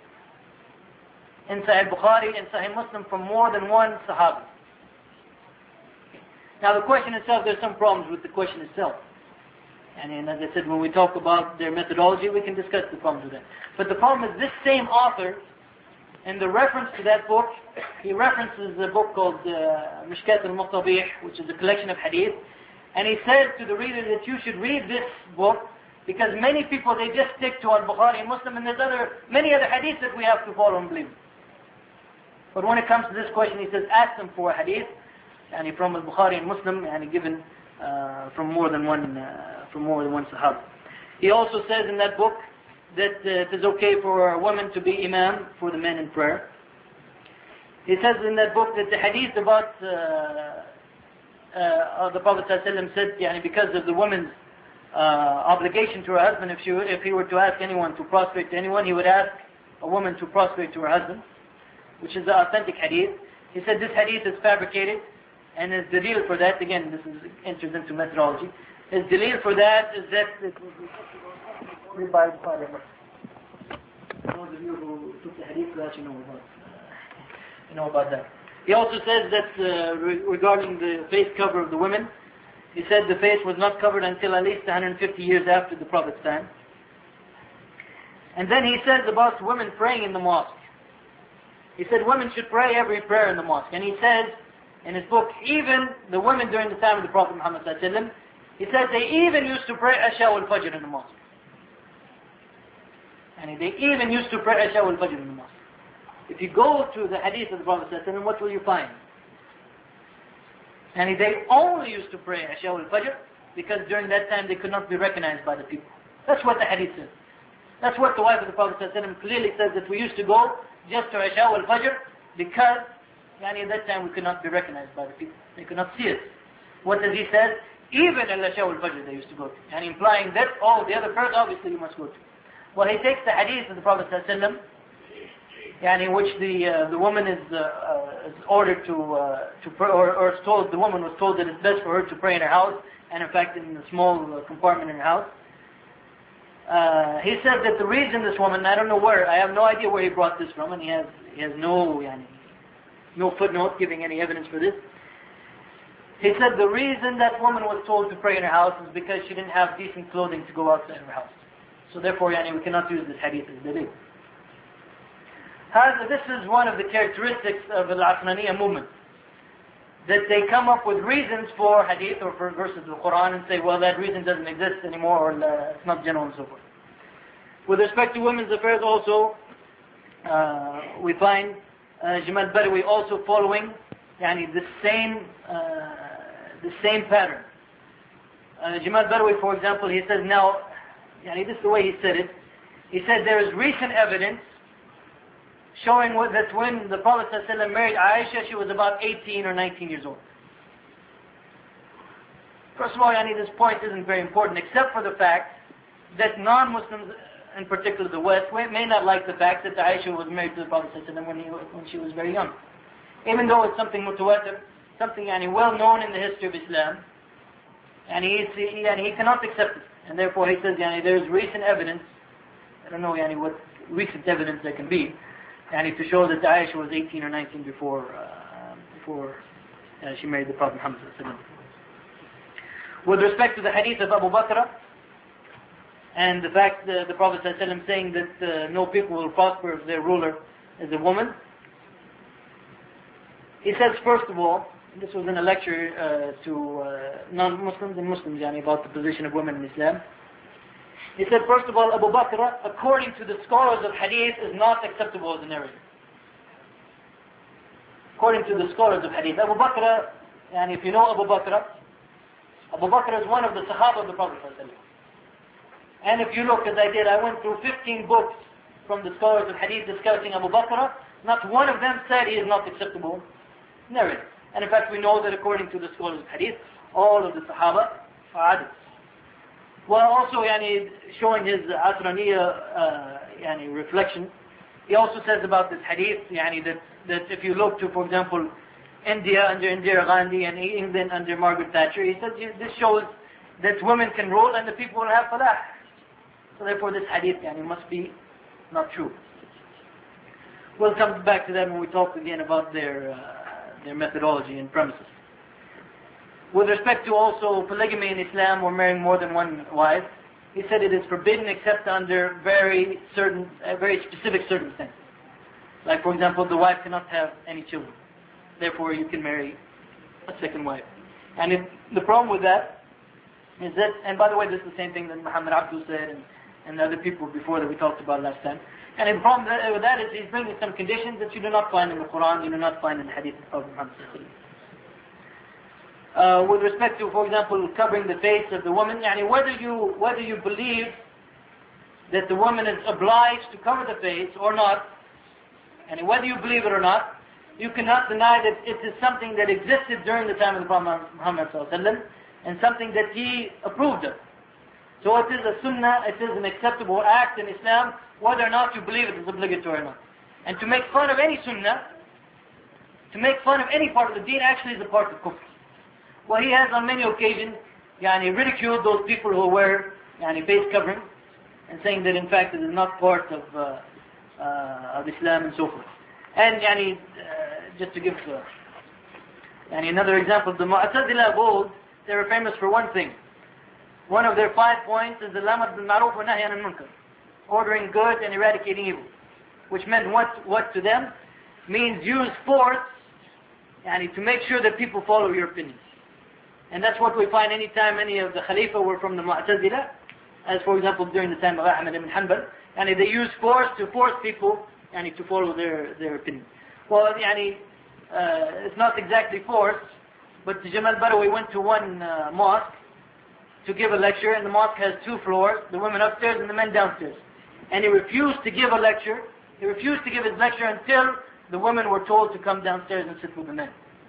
in Sahih Bukhari and Sahih Muslim from more than one Sahabi. Now the question itself, there's some problems with the question itself. And, and as I said, when we talk about their methodology, we can discuss the problems with that. But the problem is this same author, in the reference to that book, he references a book called uh, Mishkat al-Muqtabih, which is a collection of hadith. And he says to the reader that you should read this book because many people, they just stick to Al-Bukhari and Muslim, and there's other, many other hadiths that we have to follow and believe. But when it comes to this question, he says, ask them for a hadith, and from Al-Bukhari and Muslim, and given uh, from more than one, uh, from more than one Sahaba. He also says in that book that uh, it is okay for a woman to be imam for the men in prayer. He says in that book that the hadith about uh, uh, the Prophet ﷺ said, yani, because of the woman's uh, obligation to her husband, if, she, if he were to ask anyone to prostrate to anyone, he would ask a woman to prostrate to her husband, which is the authentic hadith. He said this hadith is fabricated, and his dalil for that, again, this is, enters into methodology. His dalil for that is that it was by Bukhari. Those of you who took the hadith class, you know about, uh, you know about that. He also says that uh, re regarding the face cover of the women, he said the face was not covered until at least one hundred fifty years after the Prophet's time. And then he says about women praying in the mosque. He said women should pray every prayer in the mosque. And he says in his book, even the women during the time of the Prophet Muhammad sallallahu alaihi wasallam, he says they even used to pray Isha wal Fajr in the mosque. And they even used to pray Isha wal Fajr in the mosque. If you go to the hadith of the Prophet sallallahu alaihi wasallam, what will you find? And they only used to pray Isha wal Fajr because during that time they could not be recognized by the people. That's what the hadith says. That's what the wife of the Prophet sallallahu alaihi wasallam clearly says, that we used to go just to Isha wal Fajr because yani, at that time we could not be recognized by the people. They could not see us. What does he say? Even Isha wal Fajr they used to go to. And implying that, oh, the other prayers obviously you must go to. Well, he takes the hadith of the Prophet sallallahu alaihi wasallam, yani, in which the uh, the woman is, uh, uh, is ordered to uh, to pray, or, or is told, the woman was told that it's best for her to pray in her house, and in fact in a small uh, compartment in her house. Uh, he said that the reason this woman, I don't know where, I have no idea where he brought this from, and he has he has no yani, no footnote giving any evidence for this. He said the reason that woman was told to pray in her house is because she didn't have decent clothing to go outside of her house. So therefore, yani, we cannot use this hadith as dalil. This is one of the characteristics of the Al-Aqlaniyya movement. That they come up with reasons for hadith or for verses of the Quran and say, well, that reason doesn't exist anymore, or it's not general and so forth. With respect to women's affairs also, uh, we find uh, Jamal Badawi also following yani, the same uh, the same pattern. Uh, Jamal Badawi, for example, he says now, yani, this is the way he said it. He said there is recent evidence showing that when the Prophet ﷺ married Aisha, she was about eighteen or nineteen years old. First of all, yani, this point isn't very important, except for the fact that non-Muslims, in particular the West, may not like the fact that Aisha was married to the Prophet ﷺ when, he, when she was very young. Even though it's something mutawatir, something yani, well known in the history of Islam, and he, he, yani, he cannot accept it. And therefore he says yani, there is recent evidence, I don't know yani, what recent evidence there can be, yani, to show that Aisha was eighteen or nineteen before uh, before uh, she married the Prophet Muhammad sallallahu alaihi wasallam. With respect to the hadith of Abu Bakr, and the fact that the Prophet sallallahu alaihi wasallam saying that uh, no people will prosper if their ruler is a woman, he says first of all, this was in a lecture uh, to uh, non-Muslims and Muslims yani, about the position of women in Islam. He said, first of all, Abu Bakr, according to the scholars of hadith, is not acceptable as a narrator. According to the scholars of hadith. Abu Bakr, and if you know Abu Bakr, Abu Bakr is one of the Sahaba of the Prophet ﷺ. And if you look, as I did, I went through fifteen books from the scholars of Hadith discussing Abu Bakr. Not one of them said he is not acceptable narrator. And in fact, we know that according to the scholars of Hadith, all of the Sahaba are adil. Well, also, yani, showing his Asraniya uh, yani, reflection, he also says about this Hadith, yani, that, that if you look to, for example, India under Indira Gandhi and England under Margaret Thatcher, he says this shows that women can rule and the people will have falah. So therefore this Hadith yani, must be not true. We'll come back to that when we talk again about their, uh, their methodology and premises. With respect to also polygamy in Islam or marrying more than one wife, he said it is forbidden except under very certain, uh, very specific circumstances. Like for example, the wife cannot have any children. Therefore you can marry a second wife. And if, the problem with that is that, and by the way this is the same thing that Muhammad Abdul said and, and other people before that we talked about last time. And the problem with that is he's bringing some conditions that you do not find in the Quran, you do not find in the Hadith of Prophet Muhammad. Uh, with respect to, for example, covering the face of the woman, yani whether you whether you believe that the woman is obliged to cover the face or not, and whether you believe it or not, you cannot deny that it is something that existed during the time of the Prophet Muhammad ﷺ and something that he approved of. So it is a sunnah, it is an acceptable act in Islam, whether or not you believe it is obligatory or not. And to make fun of any sunnah, to make fun of any part of the deen actually is a part of kufr. Well, he has on many occasions yani, ridiculed those people who wear yani, face covering and saying that in fact it is not part of, uh, uh, of Islam and so forth. And yani, uh, just to give uh, yani, another example, the Mu'tazila of old, they were famous for one thing. One of their five points is the Al-Amr bil Ma'ruf wa Nahy anil Munkar, ordering good and eradicating evil, which meant what, what to them means use force yani, to make sure that people follow your opinions. And that's what we find any time any of the Khalifa were from the Mu'tazila, as for example during the time of Ahmad ibn Hanbal, and they use force to force people yani, to follow their, their opinion. Well, yani, uh, it's not exactly force, but Jamal Badawi went to one uh, mosque to give a lecture, and the mosque has two floors, the women upstairs and the men downstairs. And he refused to give a lecture, he refused to give his lecture until the women were told to come downstairs and sit with the men.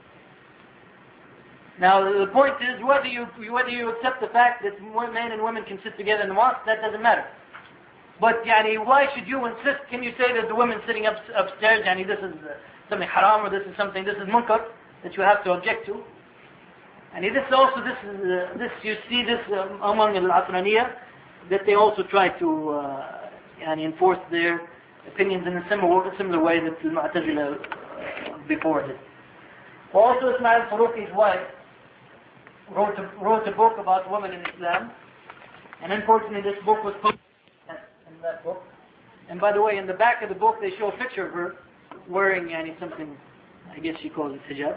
Now the point is, whether you whether you accept the fact that men and women can sit together in the mosque, that doesn't matter. But yani, why should you insist? Can you say that the women sitting up, upstairs, yani, this is uh, something haram or this is something, this is munkar that you have to object to? And this also, this is uh, this you see this um, among al-Asraniya, that they also try to uh, yani, enforce their opinions in a similar similar way that the Mu'tazila uh, before did. Also, Ismail Faruqi's wife wrote a, wrote a book about women in Islam, and unfortunately this book was published in that book. And by the way, in the back of the book they show a picture of her wearing yani, something, I guess she calls it hijab.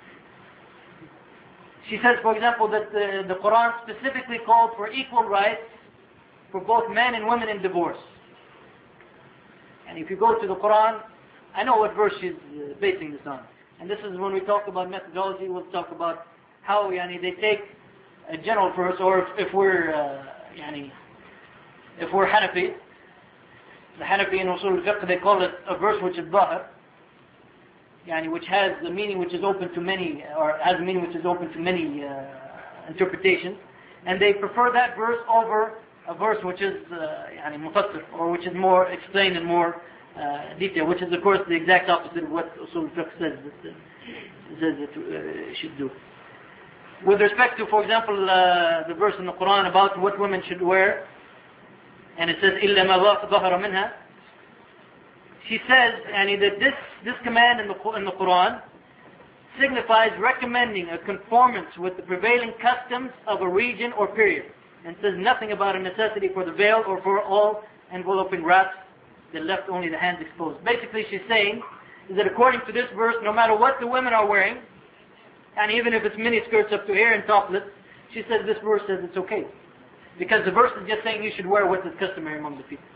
She says, for example, that the, the Quran specifically called for equal rights for both men and women in divorce. And if you go to the Quran, I know what verse she's uh, basing this on. And this is when we talk about methodology, we'll talk about how yani, they take a general verse, or if, if we're uh, yani, if we're Hanafi, the Hanafi in Usul al-Fiqh, they call it a verse which is Dhahir, yani, which has a meaning which is open to many, or has a meaning which is open to many uh, interpretations, and they prefer that verse over a verse which is uh, yani, mufassir, or which is more explained and more uh, detailed, which is of course the exact opposite of what Usul al-Fiqh says that, uh, says that uh, should do. With respect to, for example, uh, the verse in the Quran about what women should wear, and it says إِلَّا مَا ظَهَرَ مِنْهَا, she says yani, that this, this command in the, in the Quran signifies recommending a conformance with the prevailing customs of a region or period, and says nothing about a necessity for the veil or for all enveloping wraps that left only the hands exposed. Basically she's saying is that according to this verse, no matter what the women are wearing, and even if it's mini skirts up to here and topless, she says this verse says it's okay. Because the verse is just saying you should wear what is customary among the people.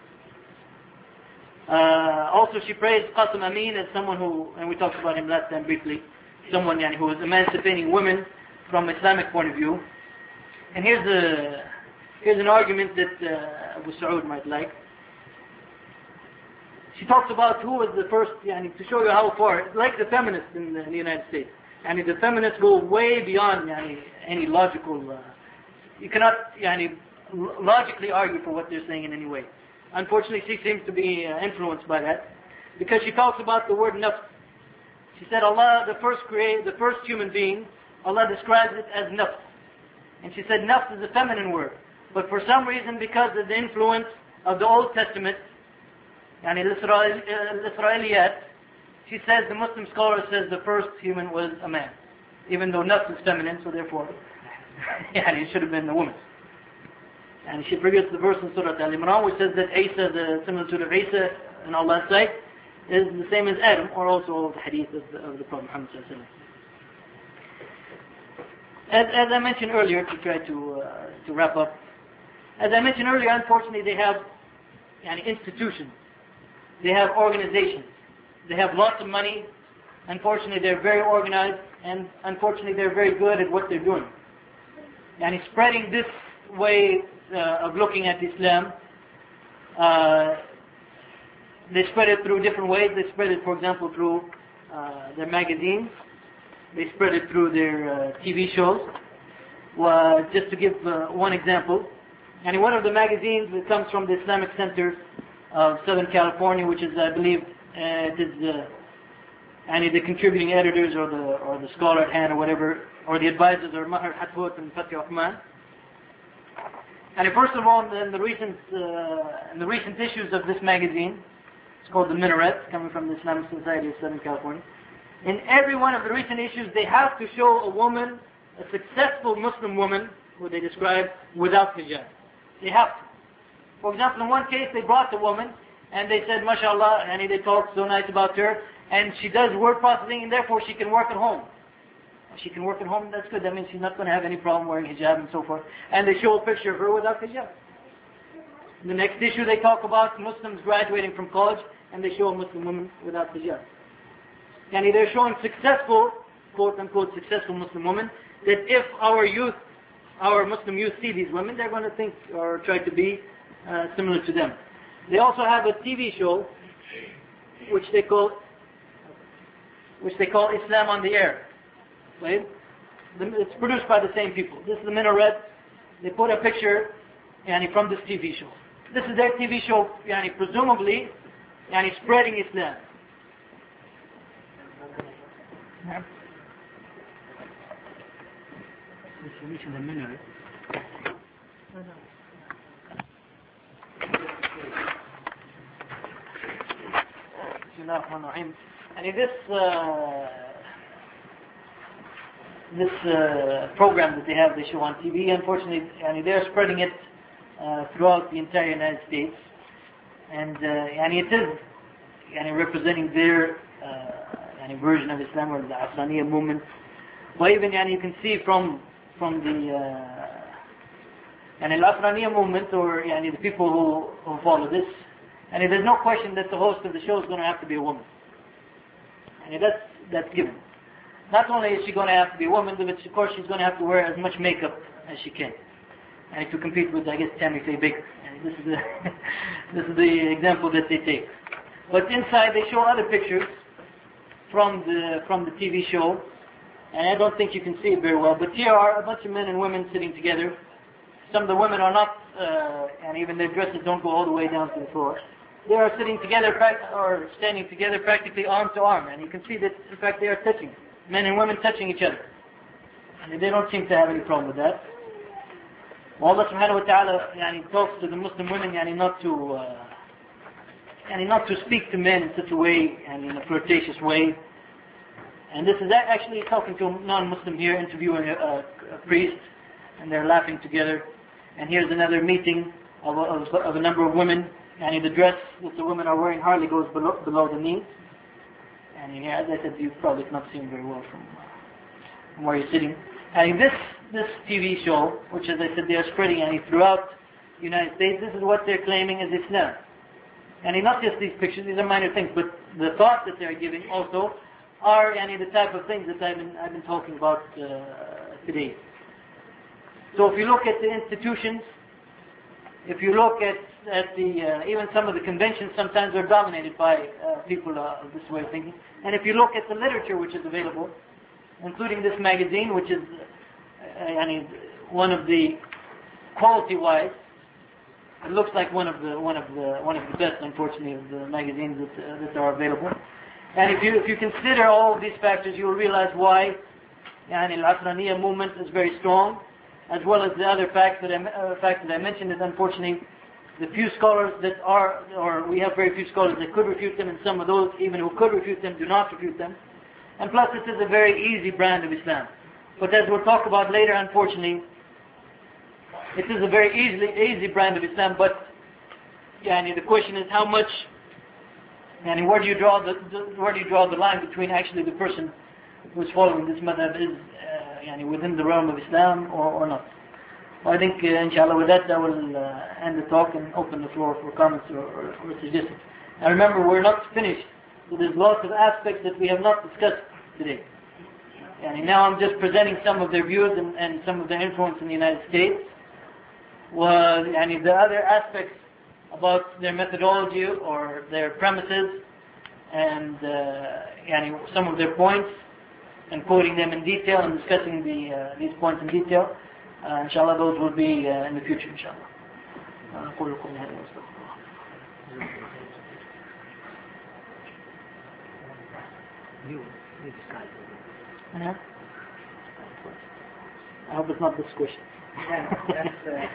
Uh, also she praised Qasim Amin as someone who, and we talked about him last time briefly, someone yani, who is emancipating women from Islamic point of view. And here's a here's an argument that uh, Abu Saud might like. She talks about who was the first, yani, to show you how far, like the feminists in the, in the United States. And the feminists go way beyond yani, any logical, uh, you cannot yani, logically argue for what they're saying in any way. Unfortunately, she seems to be uh, influenced by that, because she talks about the word nafs. She said Allah, the first create, the first human being, Allah describes it as nafs. And she said nafs is a feminine word. But for some reason, because of the influence of the Old Testament, yani al-Israeliyat, she says, the Muslim scholar says the first human was a man. Even though nafs is feminine, so therefore, yani it should have been a woman. And she forgets the verse in Surah Al-Imran, which says that Isa, the similitude of Isa in Allah's sight, is the same as Adam, or also the hadith of the, of the Prophet Muhammad sallallahu alaihi wasallam. As, as I mentioned earlier, to try to uh, to wrap up, as I mentioned earlier, unfortunately they have yani, institutions, they have organizations, they have lots of money. Unfortunately, they're very organized, and unfortunately, they're very good at what they're doing. And spreading this way uh, of looking at Islam, uh, they spread it through different ways. They spread it, for example, through uh, their magazines. They spread it through their uh, T V shows. Uh, just to give uh, one example, and one of the magazines that comes from the Islamic Center of Southern California, which is, I believe, uh, it is uh, any of the contributing editors or the or the scholar at hand or whatever, or the advisors are Maher Hatwood and Fatih Uthman. And first of all, in the recent uh, in the recent issues of this magazine, it's called The Minaret, coming from the Islamic Society of Southern California. In every one of the recent issues, they have to show a woman, a successful Muslim woman, who they describe without hijab. They have to. For example, in one case, they brought the woman, and they said, mashallah, and they talked so nice about her, and she does word processing, and therefore she can work at home. She can work at home, that's good. That means she's not going to have any problem wearing hijab and so forth. And they show a picture of her without hijab. In the next issue, they talk about Muslims graduating from college, and they show a Muslim woman without hijab. And they're showing successful, quote-unquote, successful Muslim women, that if our youth, our Muslim youth see these women, they're going to think or try to be uh, similar to them. They also have a T V show, which they call, which they call Islam on the Air. Right? It's produced by the same people. This is the Minaret. They put a picture yani, from this T V show. This is their T V show, yani, presumably, yani, spreading Islam. Yeah. The Minaret. And this uh, this uh, program that they have, they show on T V, unfortunately, and they're spreading it uh, throughout the entire United States, and uh, and it is and representing their uh, and version of Islam, or the Asaniya movement. But even and you can see from from the uh, and the Asaniya movement, or and the people who, who follow this, and there's no question that the host of the show is going to have to be a woman. And that's that's given. Not only is she going to have to be a woman, but of course she's going to have to wear as much makeup as she can, and to compete with, I guess, Tammy Faye Baker. And this is the this is the example that they take. But inside they show other pictures from the from the T V show, and I don't think you can see it very well. But here are a bunch of men and women sitting together. Some of the women are not, uh, and even their dresses don't go all the way down to the floor. They are sitting together, or standing together, practically arm to arm, and you can see that, in fact, they are touching. Men and women touching each other. And they don't seem to have any problem with that. Allah subhanahu wa ta'ala yani, talks to the Muslim women yani, not to uh, yani, not to speak to men in such a way, and in a flirtatious way. And this is actually talking to a non-Muslim here, interviewing a, a, a priest, and they're laughing together. And here's another meeting of a, of, of a number of women, and the dress that the women are wearing hardly goes below, below the knee. And here, as I said, you probably not seen very well from, uh, from where you're sitting. And this this T V show, which as I said, they are spreading and throughout the United States, this is what they're claiming is Islam. And not just these pictures, these are minor things, but the thought that they're giving also are yani, the type of things that I've been, I've been talking about uh, today. So if you look at the institutions, if you look at, at the, uh, even some of the conventions sometimes are dominated by uh, people uh, of this way of thinking. And if you look at the literature which is available, including this magazine, which is uh, I mean, one of the, quality-wise, it looks like one of the one of the one of the best, unfortunately, of the magazines that, uh, that are available. And if you if you consider all of these factors, you will realize why yani, Al-Asraniya movement is very strong, as well as the other fact that I, uh, fact that I mentioned is unfortunately the few scholars that are, or we have very few scholars that could refute them, and some of those even who could refute them do not refute them. And plus, this is a very easy brand of Islam. But as we'll talk about later, unfortunately, it is a very easily easy brand of Islam. But yani, the question is how much, yani, where do you draw the, the where do you draw the line between actually the person who is following this madhab is uh, yani, within the realm of Islam or, or not? Well, I think, uh, inshallah, with that, I will uh, end the talk and open the floor for comments or, or, or suggestions. Now remember, we're not finished. So there's lots of aspects that we have not discussed today. And now I'm just presenting some of their views and, and some of their influence in the United States. Well, and the other aspects about their methodology or their premises and uh, and some of their points and quoting them in detail and discussing the uh, these points in detail. Uh, inshallah, those will be uh, in the future, inshallah. أقول لكم هذا واستغفر الله. Uh-huh. I hope it's not this question. Yeah, that's uh,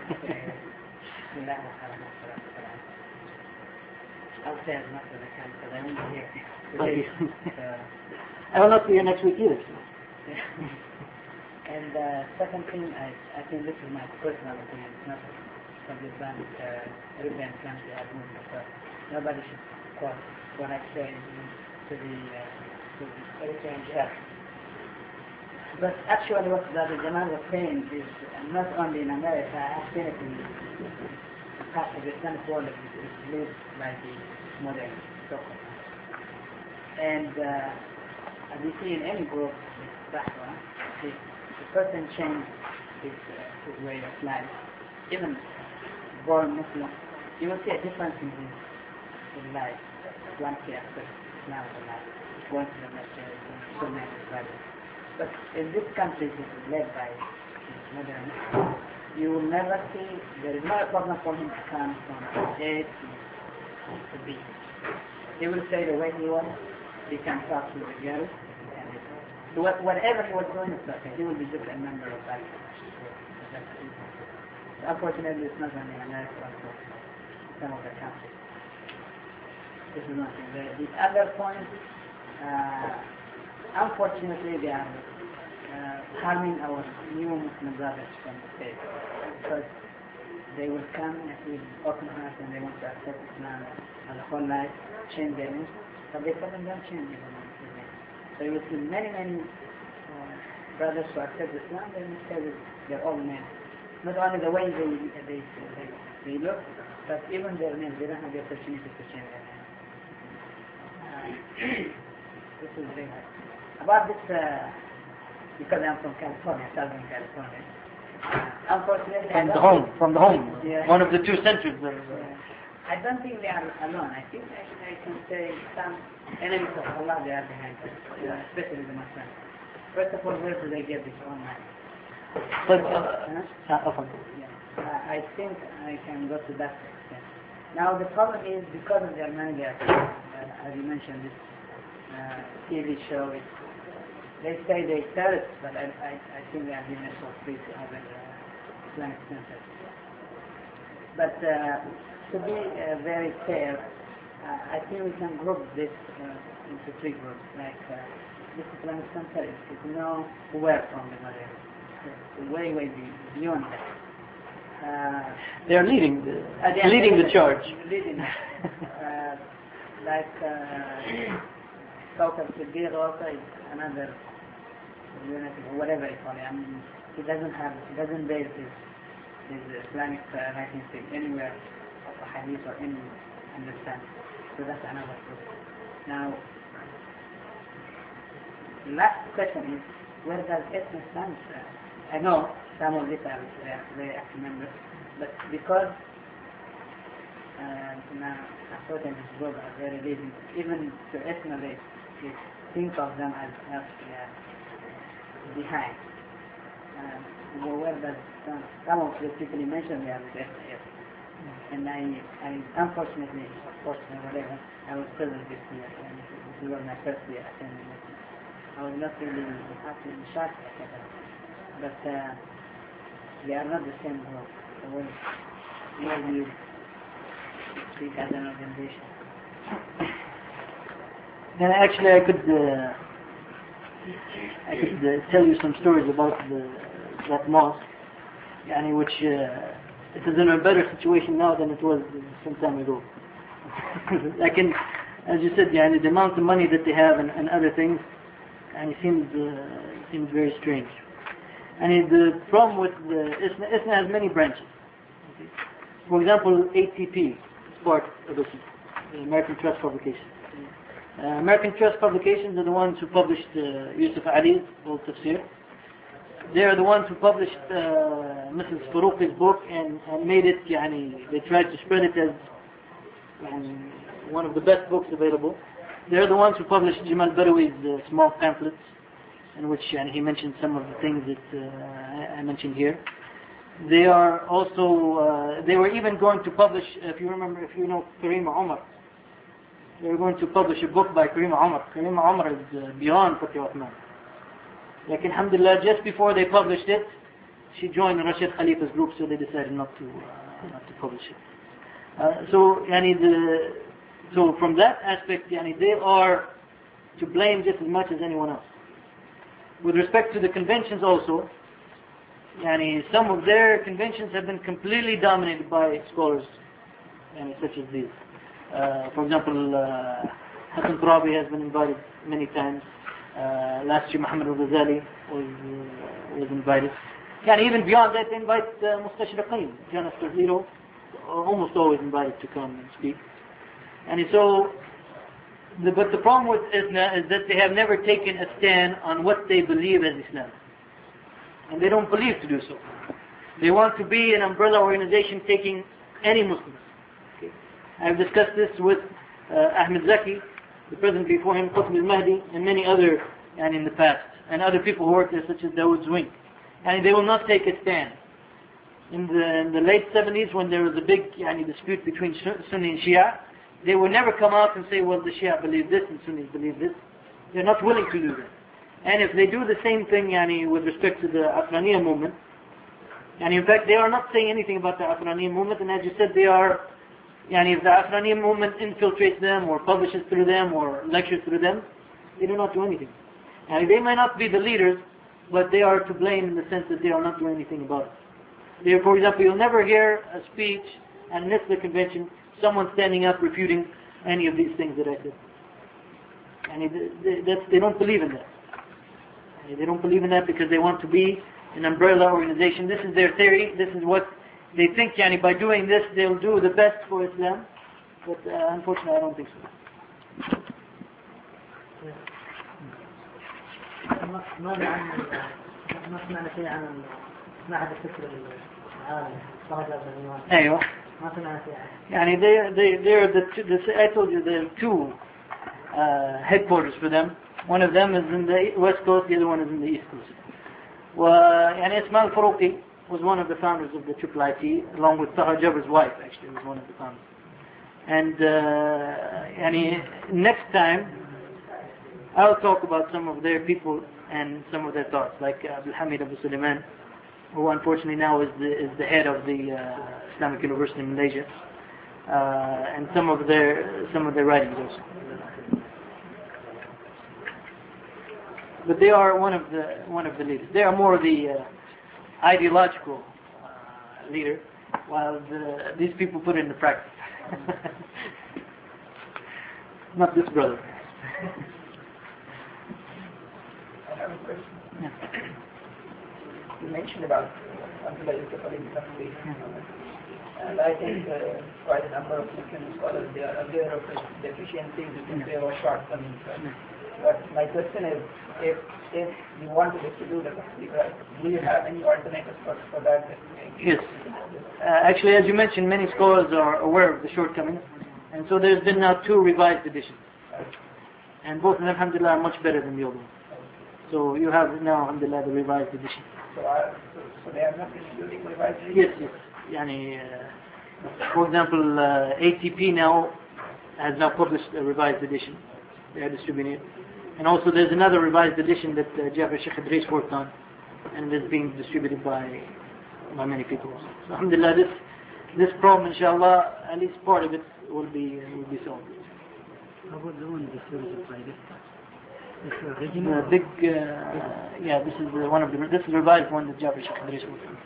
I'll say as much as I can because I won't be here today. I will not be here next week either. Yeah. And uh, second thing, I, I think this is my personal opinion. It's not from the Islamic, uh, European Islamic movement. So nobody should quote what I say to the uh, to the European jihad. But actually what Brother Jamal was saying is not only in America, I have seen it in the past of the Islamic world that is lived by the modern so-called. And uh, as you see in any group, the, the person changes his, uh, his way of life, even born Muslim, you will see a difference in his, his life once he accepts Islam or not, once he accepts Sunnah and Islamic. But in this country, which is led by modern, you will never see, there is not a problem for him to come from A to, to B. He will say the way he wants, he can talk to the girl, and it, so what, whatever he was doing is okay. He will be just a member of that. Unfortunately, it's not only in America, also some of the countries. This is nothing. The, the other point, uh, unfortunately, they are uh, harming our new Muslim brothers from the States because they will come with open heart and they want to accept Islam as a whole life, change their name, but they tell them don't change their name. So you will see many, many uh, brothers who accept Islam, they will stay with their old name. Not only the way they, they, they, they look, but even their names, they don't have the opportunity to change their name. Uh, this is very hard. About this, uh, because I'm from California, Southern California, uh, unfortunately... From the home, from the home, yeah. One of the two centers. Of, uh, yeah. I don't think they are alone. I think actually I can say some enemies of Allah, they are behind us, uh, especially the Muslims. First of all, where do they get this online? but, uh, huh? uh, yeah. uh, I think I can go to that extent. Now the problem is because of their media, uh, as you mentioned, this uh, T V show, it, they say they sell it, but I, I, I think they are giving it for free to other uh, Islamic centers. But uh, to be uh, very fair, uh, I think we can group this uh, into three groups. Like uh, this Islamic center is, is nowhere from the model. It's way, way beyond that. Uh, they are leading the, uh, they leading the charge. Leading, uh, like uh, Kawkab Siddiq also is another unit, whatever you call it. I mean, he doesn't have, he doesn't base his, his Islamic uh, writing anywhere of a hadith or any understanding. So that's another group. Now, last question is, where does ethnic Islam stand? I know some of these are very active members, but because uh, now Aswad and his group are very leading, even personally, they think of them as, as uh, behind. Uh, where that some, some of the people you mentioned, they are the best. Yes. And I, I unfortunately, fortunately, whatever, I was present this year, and this was my first year attending it. I was not really happy and shocked at that, but uh, they are not the same group. So when you speak as an organization. Then actually, I could uh, I could uh, tell you some stories about the, that mosque, yani which. Uh, It is in a better situation now than it was some time ago. I can, as you said, yeah, the amount of money that they have and, and other things, and it seems uh, seems very strange. And the problem with the ISNA, ISNA has many branches. Okay. For example, A T P is part of ISNA, the American Trust Publications. Uh, American Trust Publications are the ones who published uh, Yusuf Ali's old tafsir. They are the ones who published uh, Missus Farouqi's book and, and made it, yani, they tried to spread it as um, one of the best books available. They are the ones who published Jamal Badawi's uh, small pamphlets, in which yani, he mentioned some of the things that uh, I, I mentioned here. They are also, uh, they were even going to publish, if you remember, if you know Karima Omar, they were going to publish a book by Karima Omar. Karima Omar is uh, beyond Fatih Uthman. Like, alhamdulillah, just before they published it, she joined Rashid Khalifa's group, so they decided not to uh, not to publish it. Uh, so, yani the, so from that aspect, yani they are to blame just as much as anyone else. With respect to the conventions also, yani some of their conventions have been completely dominated by scholars, yani such as these. Uh, for example, uh, Hassan Turabi has been invited many times. Uh, last year Muhammad al-Ghazali was, uh, was invited. And even beyond that, they invite uh, Mustashriqeen. Jonas Tazliro almost always invited to come and speak. And so, the, but the problem with ISNA is that they have never taken a stand on what they believe as Islam. And they don't believe to do so. They want to be an umbrella organization taking any Muslims. Okay. I've discussed this with uh, Ahmed Zaki, the president before him, Qutb al-Mahdi, and many other, and in the past, and other people who worked there, such as Dawood Zwing. And they will not take a stand. In the, in the late seventies, when there was a big yani, dispute between Sunni and Shia, they would never come out and say, well, the Shia believe this and Sunnis believe this. They're not willing to do that. And if they do the same thing yani, with respect to the Afraniya movement, and in fact, they are not saying anything about the Afraniya movement, and as you said, they are Yani if the Afrani movement infiltrates them or publishes through them or lectures through them, they do not do anything. And they may not be the leaders, but they are to blame in the sense that they are not doing anything about it. They, for example, you'll never hear a speech at an ISNA convention, someone standing up refuting any of these things that I said. And they, that's, they don't believe in that. And they don't believe in that because they want to be an umbrella organization. This is their theory. This is what they think, yani, by doing this, they'll do the best for Islam. But uh, unfortunately, I don't think so. ما عن ما سمعنا شيء عن معهد الفكر العالمي صاحب العنوان. أيوة. ما سمعنا شيء. يعني they they they're the, the I told you there are two uh, headquarters for them. One of them is in the west coast, the other one is in the east coast. ويعني إسماعيل الفاروقي was one of the founders of the Triple I T, along with Taha Jaber's wife, actually, was one of the founders. And uh, yani, next time, I'll talk about some of their people and some of their thoughts, like uh, Abdul Hamid Abu Sulaiman, who unfortunately now is the, is the head of the uh, Islamic University in Malaysia, uh, and some of their some of their writings also. But they are one of the one of the leaders. They are more the uh, ideological uh, leader, while the, these people put it into practice. Not this brother. I have a question. Yeah. You mentioned about Abdullah Yusuf Ali Naqvi, and I think uh, quite a number of Muslim scholars, they are aware of the deficiencies, you can say, or shortcomings. But my question is, if if you want to distribute the right, do you have any alternatives for, for that? Yes. Uh, actually, as you mentioned, many scholars are aware of the shortcomings, and so there's been now two revised editions. And both of them, alhamdulillah, are much better than the old one. So you have now, alhamdulillah, the revised edition. So, uh, so, so they are not distributing revised edition? Yes, yes. Yani, uh, for example, uh, A T P now has now published a revised edition. They are distributing it. And also there's another revised edition that uh, Jafar Sheikh Idris worked on, and it is being distributed by by many people. So alhamdulillah, this this problem, inshallah, at least part of it will be uh, will be solved. How about the one distributed by this? The big, uh, yeah, this is the one of the this is the revised one that Jafar Sheikh Idris worked on.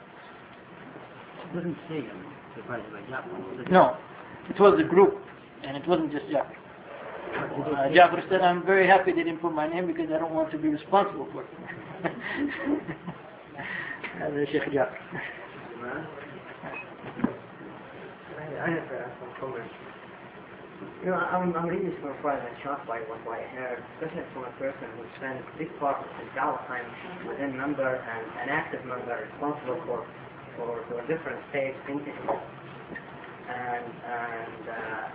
It doesn't say um, revised by Jafar. No, it was a group, and it wasn't just Jafar. Uh, Jafar said, I'm very happy they didn't put my name because I don't want to be responsible for it. That's Sheikh Jafar. I have uh, some comments. You know, I'm, I'm really surprised and shocked by what I heard, especially from a person who spent a big part of his Dawah time within member and an active member responsible for, for, for different states, entities. And, and uh,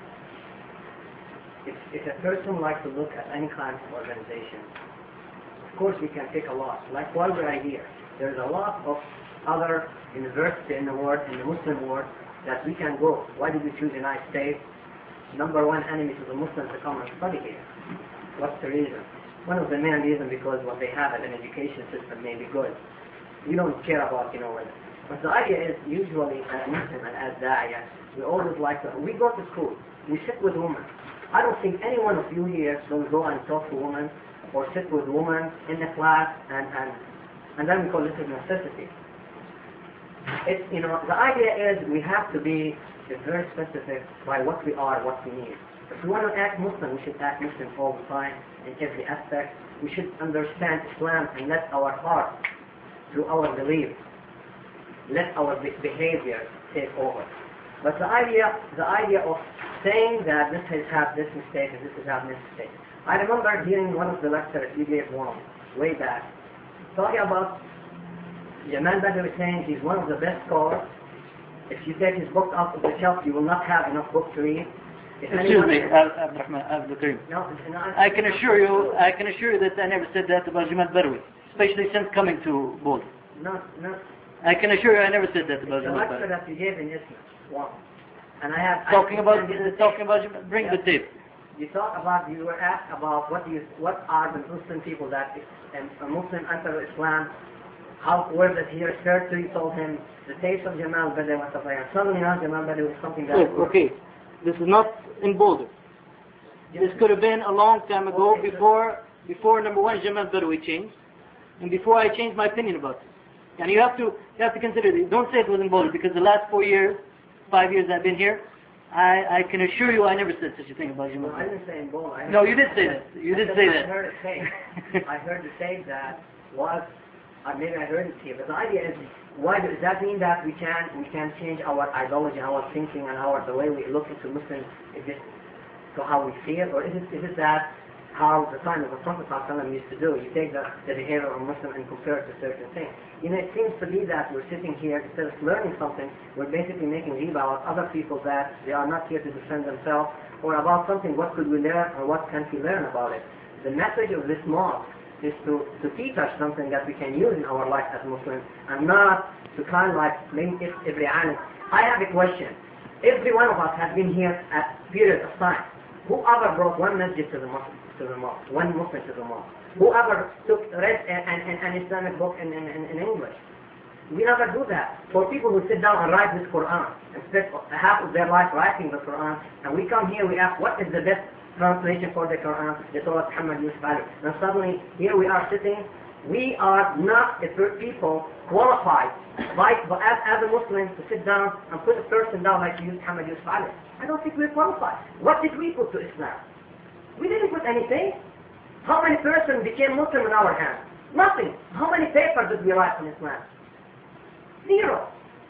If, if a person likes to look at any kind of organization, of course we can pick a lot. Like while we are here, there's a lot of other universities in the world, in the Muslim world, that we can go. Why did we choose the United States? Number one enemy to the Muslims to come and study here. What's the reason? One of the main reasons because what they have as an education system may be good. You don't care about, you know, what. But the idea is usually as Muslim and as Da'iyah, we always like to, we go to school, we sit with women. I don't think any one of you here will go and talk to women or sit with women in the class and, and, and then we call this a necessity. It's, you know, the idea is we have to be very specific by what we are, what we need. If we want to act Muslim, we should act Muslim all the time, in every aspect. We should understand Islam and let our heart, through our belief, let our behavior take over. But the idea, the idea of saying that this has had this mistake and this has had this mistake. I remember hearing one of the lectures you gave one way back, talking about Jamal Badawi saying he's one of the best scholars. If you take his book out of the shelf, you will not have enough books to read. If Excuse me, Abdurrahman, Abdul no, no, I can assure you, I can assure you that I never said that about Jamal Badawi, especially since coming to Boulder. No, no. I can assure you I never said that about The Jamal lecture Badawi. that you gave in Islam, one. And I have Talking I about, the talking about, Jamal- bring Yeah. the tape. You talk about, you were asked about what do you, what are the Muslim people that if a Muslim enters Islam, how, where does he refer to? You told him the taste of Jamal Badawi and stuff like that. Suddenly now Jamal Badawi was something that... Look, okay, this is not in Boulder. This could have been a long time ago, Okay, before, before number one, Jamal Badawi changed, and before I changed my opinion about it. And you have to, you have to consider this. Don't say it was in Boulder, because the last four years, five years I've been here, I, I can assure you I never said such a thing about Jamal No, I Badawi. didn't say in Bowl. I No, you did say that. You did I say I that. heard it say. I heard it say that was, or maybe I heard it here, but the idea is, why does that mean that we can we can change our ideology, our thinking, and our the way we look into Muslims? Is it to how we feel, or is it is it that how the time of the Prophet ﷺ used to do? You take the, the behavior of a Muslim and compare it to certain things. You know, it seems to be that we're sitting here instead of learning something, we're basically making riba about other people that they are not here to defend themselves, or about something. What could we learn, or what can we learn about it? The message of this mosque is to, to teach us something that we can use in our life as Muslims, and not to kind of like make it every alim. I have a question. Every one of us has been here at period of time. Whoever brought one masjid to the mosque, to the mosque, one Muslim to the mosque, whoever took read an, an, an Islamic book in, in, in English. We never do that. For people who sit down and write this Quran, and spend half of their life writing the Quran, and we come here, we ask, what is the best translation for the Quran? They told us Muhammad Yusuf Ali. And suddenly, here we are sitting, we are not a people qualified by, as, as a Muslim to sit down and put a person down like you, Muhammad Yusuf Ali. I don't think we're qualified. What did we put to Islam? We didn't put anything. How many persons became Muslim in our hands? Nothing. How many papers did we write on Islam? Zero.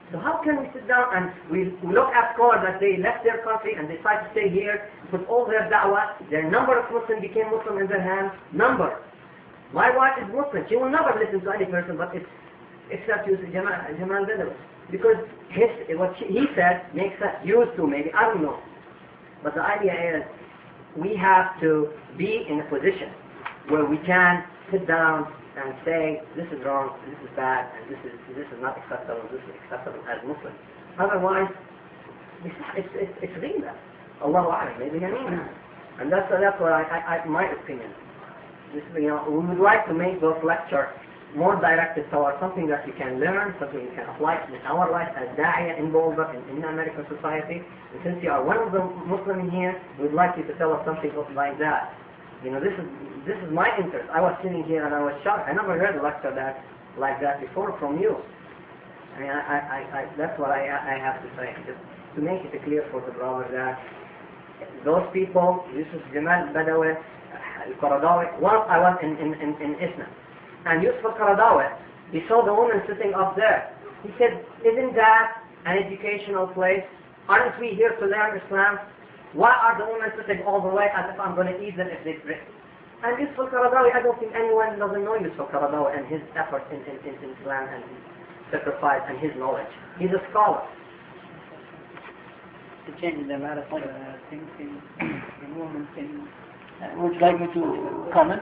So how can we sit down and we, we look at scholars that they left their country and they tried to stay here, put all their da'wah, their number of Muslims became Muslim in their hands, number. My wife is Muslim, she will never listen to any person but it's, except you, Jamal, Jamal Badawi. Because his, what he said makes sense, used to maybe, I don't know. But the idea is, we have to be in a position where we can sit down and say, this is wrong, this is bad, and this is this is not acceptable, this is acceptable as Muslim. Otherwise, it's it's it's, it's ghibah. Allahu A'lam, maybe I mean. And that's that's what I, I, I my opinion. This, you know, we would like to make those lectures more directed towards something that you can learn, something you can apply in our life as da'iyah in Boulder, in, in American society. And since you are one of the Muslims here, we'd like you to tell us something like that. You know, this is this is my interest. I was sitting here and I was shocked. I never heard a lecture that like that before from you. I mean, I, I, I, that's what I, I have to say. Just to make it clear for the brother that those people, Yusuf Jamal Badawi, Al-Qaradawi, once I was in, in, in, in Islam, and Yusuf Al-Qaradawi, he saw the woman sitting up there. He said, isn't that an educational place? Aren't we here to learn Islam? Why are the women sitting all the way as if I'm going to eat them if they drink? And Yusuf Al-Qaradawi, I don't think anyone doesn't know Yusuf Al-Qaradawi and his effort in, in, in, in Islam and his sacrifice and his knowledge. He's a scholar. To change the lot of uh, things in the woman thing. Uh, would you like me to comment?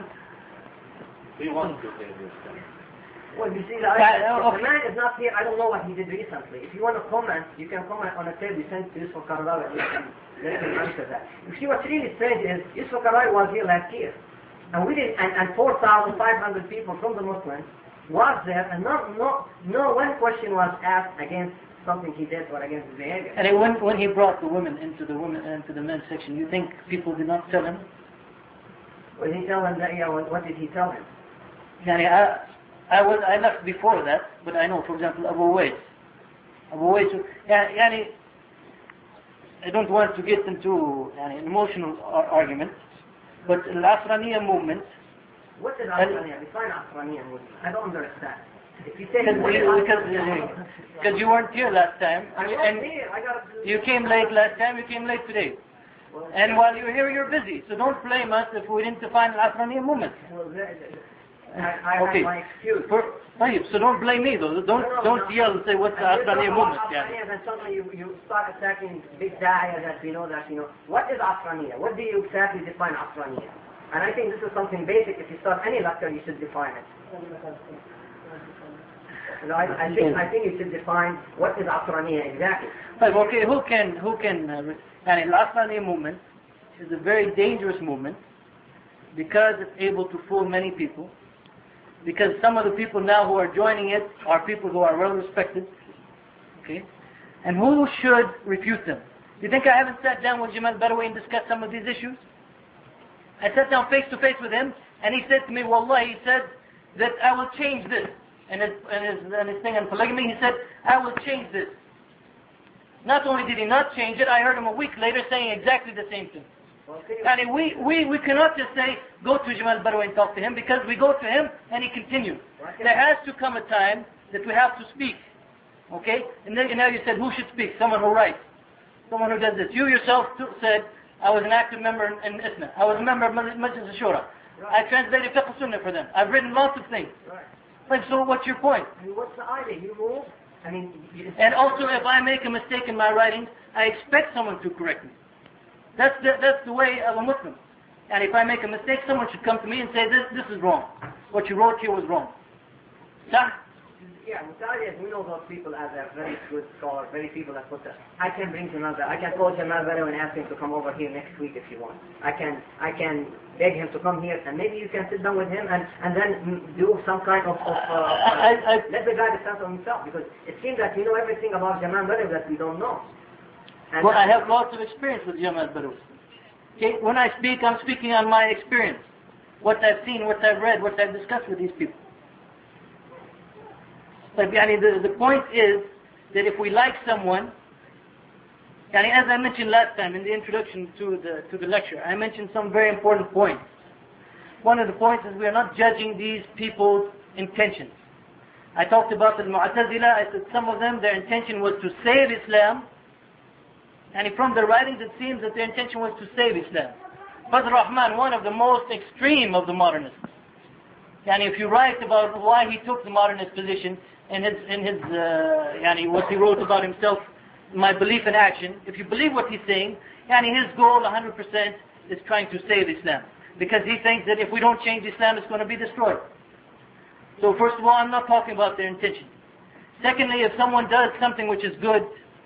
We want to say this. Well, you see, the, Yeah, the man is not here. I don't know what he did recently. If you want to comment, you can comment on a tape you sent to Yusuf Al-Qaradawi. Let me answer that. You see, what's really strange is Yusuf Al-Qaradawi was here last year, and we did, and, and four thousand five hundred people from the Muslims was there, and no, no, no one question was asked against something he did or against his behavior. And when when he brought the women into the women into the men's section, you think people did not tell him? When he tell him that, yeah, what, what did he tell him? Yani, I, I was I left before that, but I know, for example, Abu Wais. Abu Wais, yeah, yani, I don't want to get into yani, an emotional ar argument, but the Asraniya movement. What is Asraniya? Define Asraniya movement. I don't understand. If you say because, because you weren't here last time, I and, wasn't here. I got you came late last time, you came late today. Well, And while you're here, you're busy. So don't blame us if we didn't define the Asraniya movement. well, I, I Okay. have my excuse. For, so don't blame me though. Don't No, no, don't no. yell and say what's the And you Asraniya talk movement. about Yeah. Asraniya, then suddenly you, you start attacking big da'iyah that we know that, you know, what is Asraniya? What do you exactly define Asraniya? And I think this is something basic. If you start any lecture, you should define it. You know, I, I think I think you should define what is Asraniya exactly. But okay, who can who can? Uh, and the Asraniya movement is a very dangerous movement because it's able to fool many people. Because some of the people now who are joining it are people who are well respected. Okay, and who should refute them? You think I haven't sat down with Jamal Badawi and discussed some of these issues? I sat down face to face with him, and he said to me, Wallah, he said that I will change this. And his, and his, and his thing on polygamy, he said, I will change this. Not only did he not change it, I heard him a week later saying exactly the same thing. And we, we, we cannot just say, go to Jamal Badawi and talk to him, because we go to him and he continues. There has to come a time that we have to speak. Okay? And then now you said, who should speak? Someone who writes. Someone who does this. You yourself said, I was an active member in, in ISNA. I was a member of Majlis al-Shura. I translated Fiqh Sunnah for them. I've written lots of things. Right. Like, so what's your point? I mean, what's the idea? You move. I mean, you, And also, if I make a mistake in my writing, I expect someone to correct me. That's the, that's the way of a Muslim. And if I make a mistake, someone should come to me and say, this, this is wrong. What you wrote here was wrong. Sah? yeah, Mutalias, we know those people as a very good scholar, very people that put that. I can bring Jamal Badawi. I can call Jamal Badawi and ask him to come over here next week if you want. I can, I can beg him to come here, and maybe you can sit down with him and, and then mm, do some kind of, of uh, I, I, let the guy decide for himself, because it seems that you know everything about Jamal Badawi that we don't know. And well, I have lots of experience with Jamal Badawi. Okay, when I speak, I'm speaking on my experience. What I've seen, what I've read, what I've discussed with these people. But yani, the, the point is that if we like someone, yani, as I mentioned last time in the introduction to the, to the lecture, I mentioned some very important points. One of the points is we are not judging these people's intentions. I talked about the Mu'tazila. I said some of them, their intention was to save Islam. And from the writings it seems that their intention was to save Islam. Fazl Rahman, one of the most extreme of the modernists. Yani if you write about why he took the modernist position in his, in his uh, yani what he wrote about himself, My Belief in Action, if you believe what he's saying, yani his goal one hundred percent is trying to save Islam. Because he thinks that if we don't change Islam, it's going to be destroyed. So first of all, I'm not talking about their intention. Secondly, if someone does something which is good,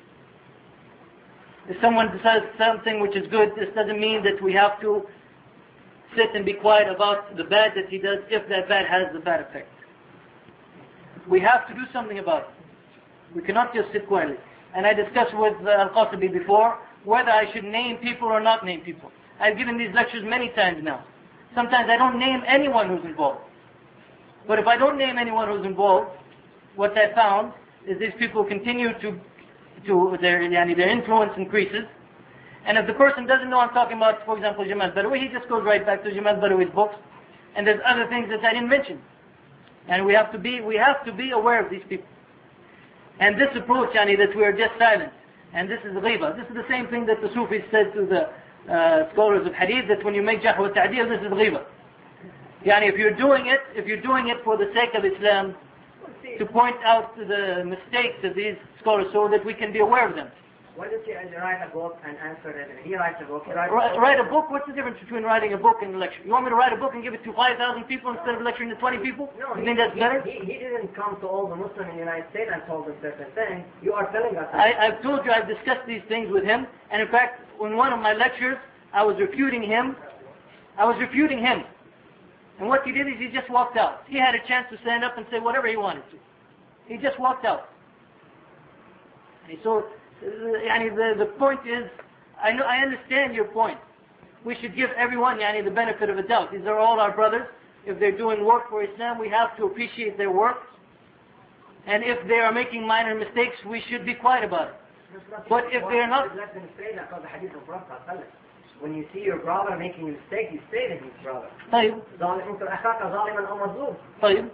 if someone does something which is good, this doesn't mean that we have to sit and be quiet about the bad that he does if that bad has the bad effect. We have to do something about it. We cannot just sit quietly. And I discussed with uh, Al-Qasibi before whether I should name people or not name people. I've given these lectures many times now. Sometimes I don't name anyone who's involved. But if I don't name anyone who's involved, what I found is these people continue to, to their, yani their influence increases. And if the person doesn't know I'm talking about, for example, Jamal Badawi, he just goes right back to Jamal Badawi's books. And there's other things that I didn't mention. And we have to be, we have to be aware of these people. And this approach, yani, that we are just silent. And this is ghiba. This is the same thing that the Sufis said to the uh, scholars of hadith, that when you make jah wa ta'dil, this is ghiba. Yani if you're doing it, if you're doing it for the sake of Islam, to point out the mistakes of these scholars so that we can be aware of them. Why don't you write a book and answer it? And he writes a book. He writes write, write a book? What's the difference between writing a book and a lecture? You want me to write a book and give it to five thousand people instead of lecturing to twenty people? No, you he, think that's he, better? He, he didn't come to all the Muslims in the United States and told them certain things. You are telling us. I, I've told you I've discussed these things with him. And in fact, in one of my lectures, I was refuting him. I was refuting him. And what he did is he just walked out. He had a chance to stand up and say whatever he wanted to. He just walked out. And so, yani the, the point is, I know I understand your point. We should give everyone yani the benefit of a doubt. These are all our brothers. If they're doing work for Islam, we have to appreciate their work. And if they are making minor mistakes, we should be quiet about it. But if they are not... Let them say that because the hadith of Prophet. When you see your brother making a mistake, you say to his brother. طيب. انظر أخاك ظالما أو مظلوم. طيب.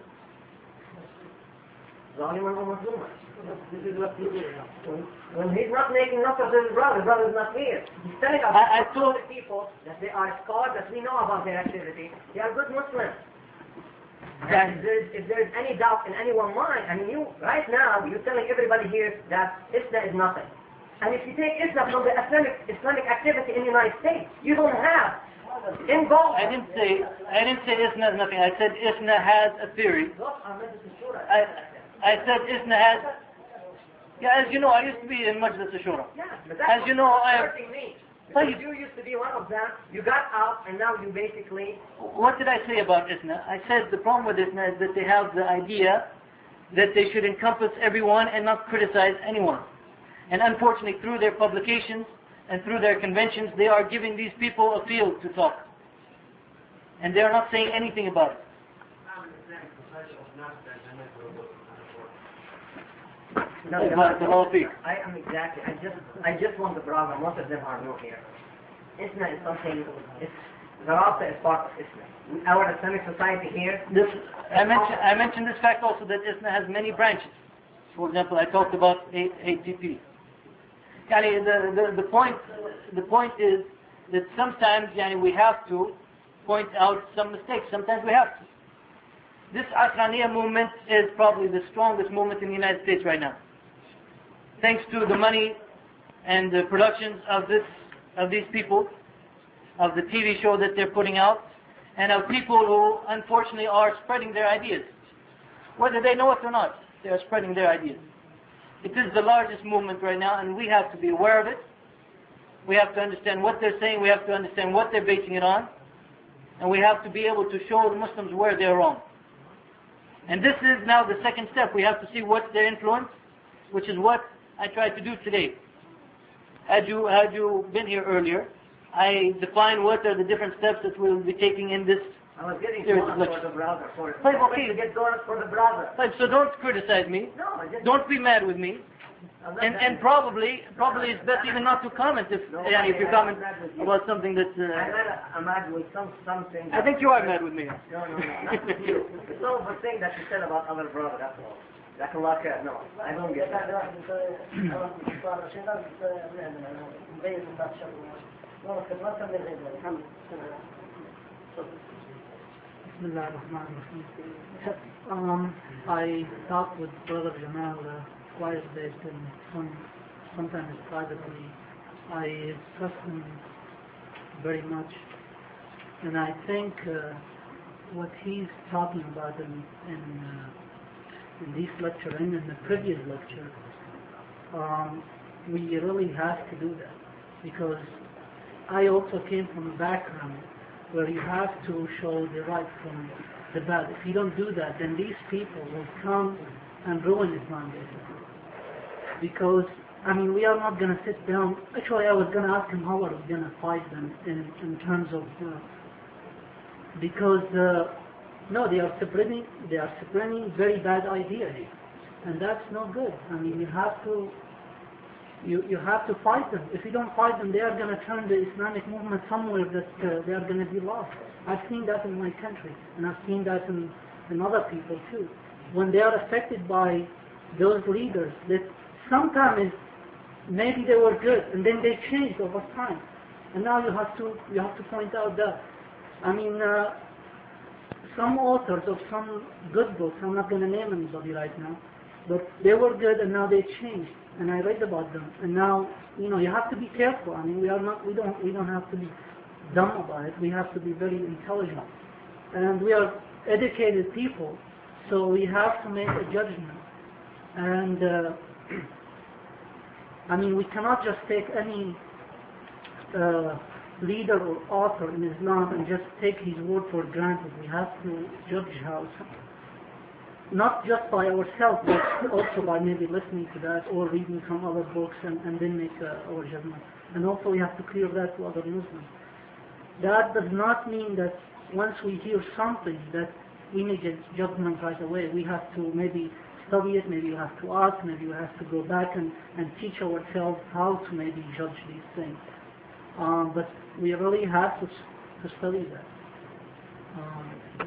ظالما أو مظلوما. When he's not making up for his brother, his brother is not here. He's telling us I, I told people that they are scholars, that we know about their activity. They are good Muslims. Yeah. If there's, if there's any doubt in anyone's mind, I mean, you right now you're telling everybody here that Islam is nothing. And if you take Islam from the Islamic Islamic activity in the United States, you don't have involved. I didn't say I didn't say ISNA is nothing. I said ISNA has a theory. I I said ISNA has. Yeah, as you know, I used to be in Majlis al-Shura. Yeah, but that's as you know, I. hurting me. Because you used to be one of them. You got out, and now you basically. What did I say about ISNA? I said the problem with ISNA is that they have the idea that they should encompass everyone and not criticize anyone. And unfortunately, through their publications and through their conventions, they are giving these people a field to talk. And they are not saying anything about it. No, no, no, I am exactly. I just, I just want the brother. Most of them are new here. Islam is something. It's the Rabta is part of Islam. Our Islamic society here. This, I mentioned, I mentioned this fact also that Islam has many branches. For example, I talked about A T P. Yani the, the, the point the point is that sometimes yani we have to point out some mistakes. Sometimes we have to. This Asraniya movement is probably the strongest movement in the United States right now. Thanks to the money and the productions of this of these people, of the T V show that they're putting out, and of people who unfortunately are spreading their ideas. Whether they know it or not, they are spreading their ideas. It is the largest movement right now, and we have to be aware of it. We have to understand what they're saying. We have to understand what they're basing it on. And we have to be able to show the Muslims where they're wrong. And this is now the second step. We have to see what's their influence, which is what I tried to do today. Had you, had you been here earlier, I defined what are the different steps that we'll be taking in this. I was getting going for the brother. For Fine, okay. To get going for the brother. Fine, so don't criticize me. No, I just... Don't be mad with me. And and probably probably it's best even not to comment if No, yani, if you I- comment I'm mad with you. about something that. I'm Uh, mad, I'm mad with some something. I think you are mad with me. No, no, no, not with you. It's all the thing that you said about other brother. That's all. Like Allah care. No, I don't get that. Bismillah ar-Rahman ar-Rahim. Um, I talked with Brother Jamal uh, twice days and some, sometimes privately. I trust him very much, and I think uh, what he's talking about in in, uh, in this lecture and in the previous lecture, um, we really have to do that, because I also came from a background where you have to show the right from the bad. If you don't do that, then these people will come and ruin Islam, basically. Because, I mean, we are not going to sit down. Actually, I was going to ask him how are we going to fight them in, in terms of, uh, because, uh, no, they are spreading, they are spreading very bad ideas. And that's no good. I mean, you have to, You, you have to fight them. If you don't fight them, they are going to turn the Islamic movement somewhere that uh, they are going to be lost. I've seen that in my country, and I've seen that in, in other people too. When they are affected by those leaders, that sometimes maybe they were good, and then they changed over time. And now you have to you have to point out that. I mean, uh, some authors of some good books, I'm not going to name anybody right now, but they were good, and now they changed. And I read about them, and now you know you have to be careful. I mean, we are not, we don't, we don't have to be dumb about it. We have to be very intelligent, and we are educated people, so we have to make a judgment. And uh, I mean, we cannot just take any uh, leader or author in Islam and just take his word for granted. We have to judge how. Not just by ourselves, but also by maybe listening to that or reading from other books and, and then make uh, our judgment. And also we have to clear that to other Muslims. That does not mean that once we hear something that we make a judgment right away. We have to maybe study it, maybe we have to ask, maybe we have to go back and, and teach ourselves how to maybe judge these things. Um, but we really have to, to study that. Um,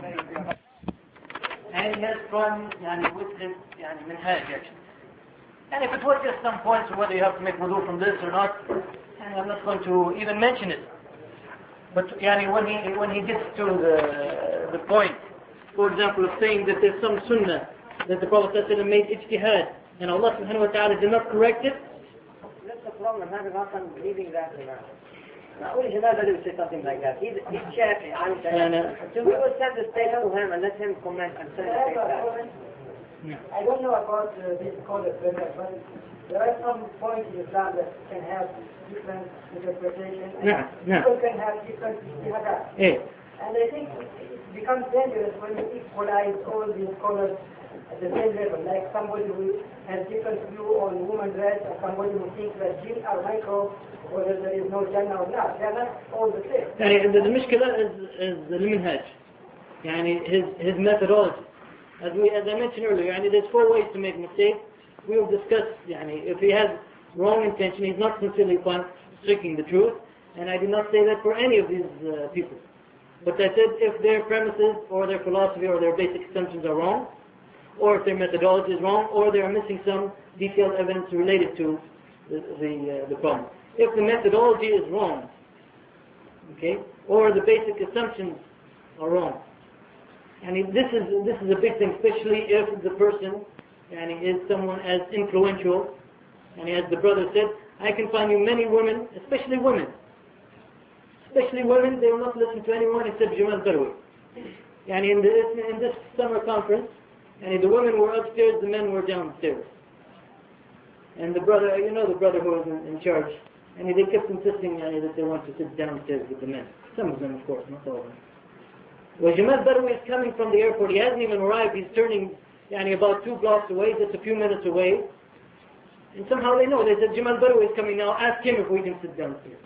And he has fun yani, with his yani, minhaj actually. And if it was just some points of whether you have to make wudu from this or not, and I'm not going to even mention it. But yani, when he when he gets to the the point, for example, of saying that there's some sunnah that the Prophet ﷺ made ijtihad, and Allah subhanahu wa ta'ala did not correct it. That's the problem. Having often believing that. Now, only Jamal Badawi say something like that. He's, he's Shafi. I'm And, uh, So we will send the statement to him and let him comment and send the statement. I don't know about uh, this code of conduct, but there are some points in Islam that can have different interpretations. and Yeah, yeah. People can have different ibadah. eh, And I think it becomes dangerous when you equalize all these scholars at the same level. Like somebody who has different view on women's rights, or somebody who thinks that jinn are micro, whether there is no Jannah or not. They are not all the same. يعني the, the مشكلة is, is المنهج. يعني his, his methodology. As, we, as I mentioned earlier, يعني there's four ways to make mistakes. We will discuss يعني if he has wrong intention, he's not sincerely seeking the truth. And I did not say that for any of these uh, people. But I said if their premises or their philosophy or their basic assumptions are wrong, or if their methodology is wrong, or they are missing some detailed evidence related to the, the, uh, the problem. If the methodology is wrong, okay, or the basic assumptions are wrong, and this is this is a big thing, especially if the person and is someone as influential, and as the brother said, I can find you many women, especially women, especially women, they will not listen to anyone except Jamal Badawi. And in this in this summer conference, and the women were upstairs, the men were downstairs. And the brother, you know, the brother who was in, in charge. And they kept insisting uh, that they want to sit downstairs with the men. Some of them, of course, not all of them. Well, Jamal Badawi is coming from the airport. He hasn't even arrived. He's turning yani, about two blocks away, just a few minutes away. And somehow they know. They said, Jamal Badawi is coming now. Ask him if we can sit downstairs.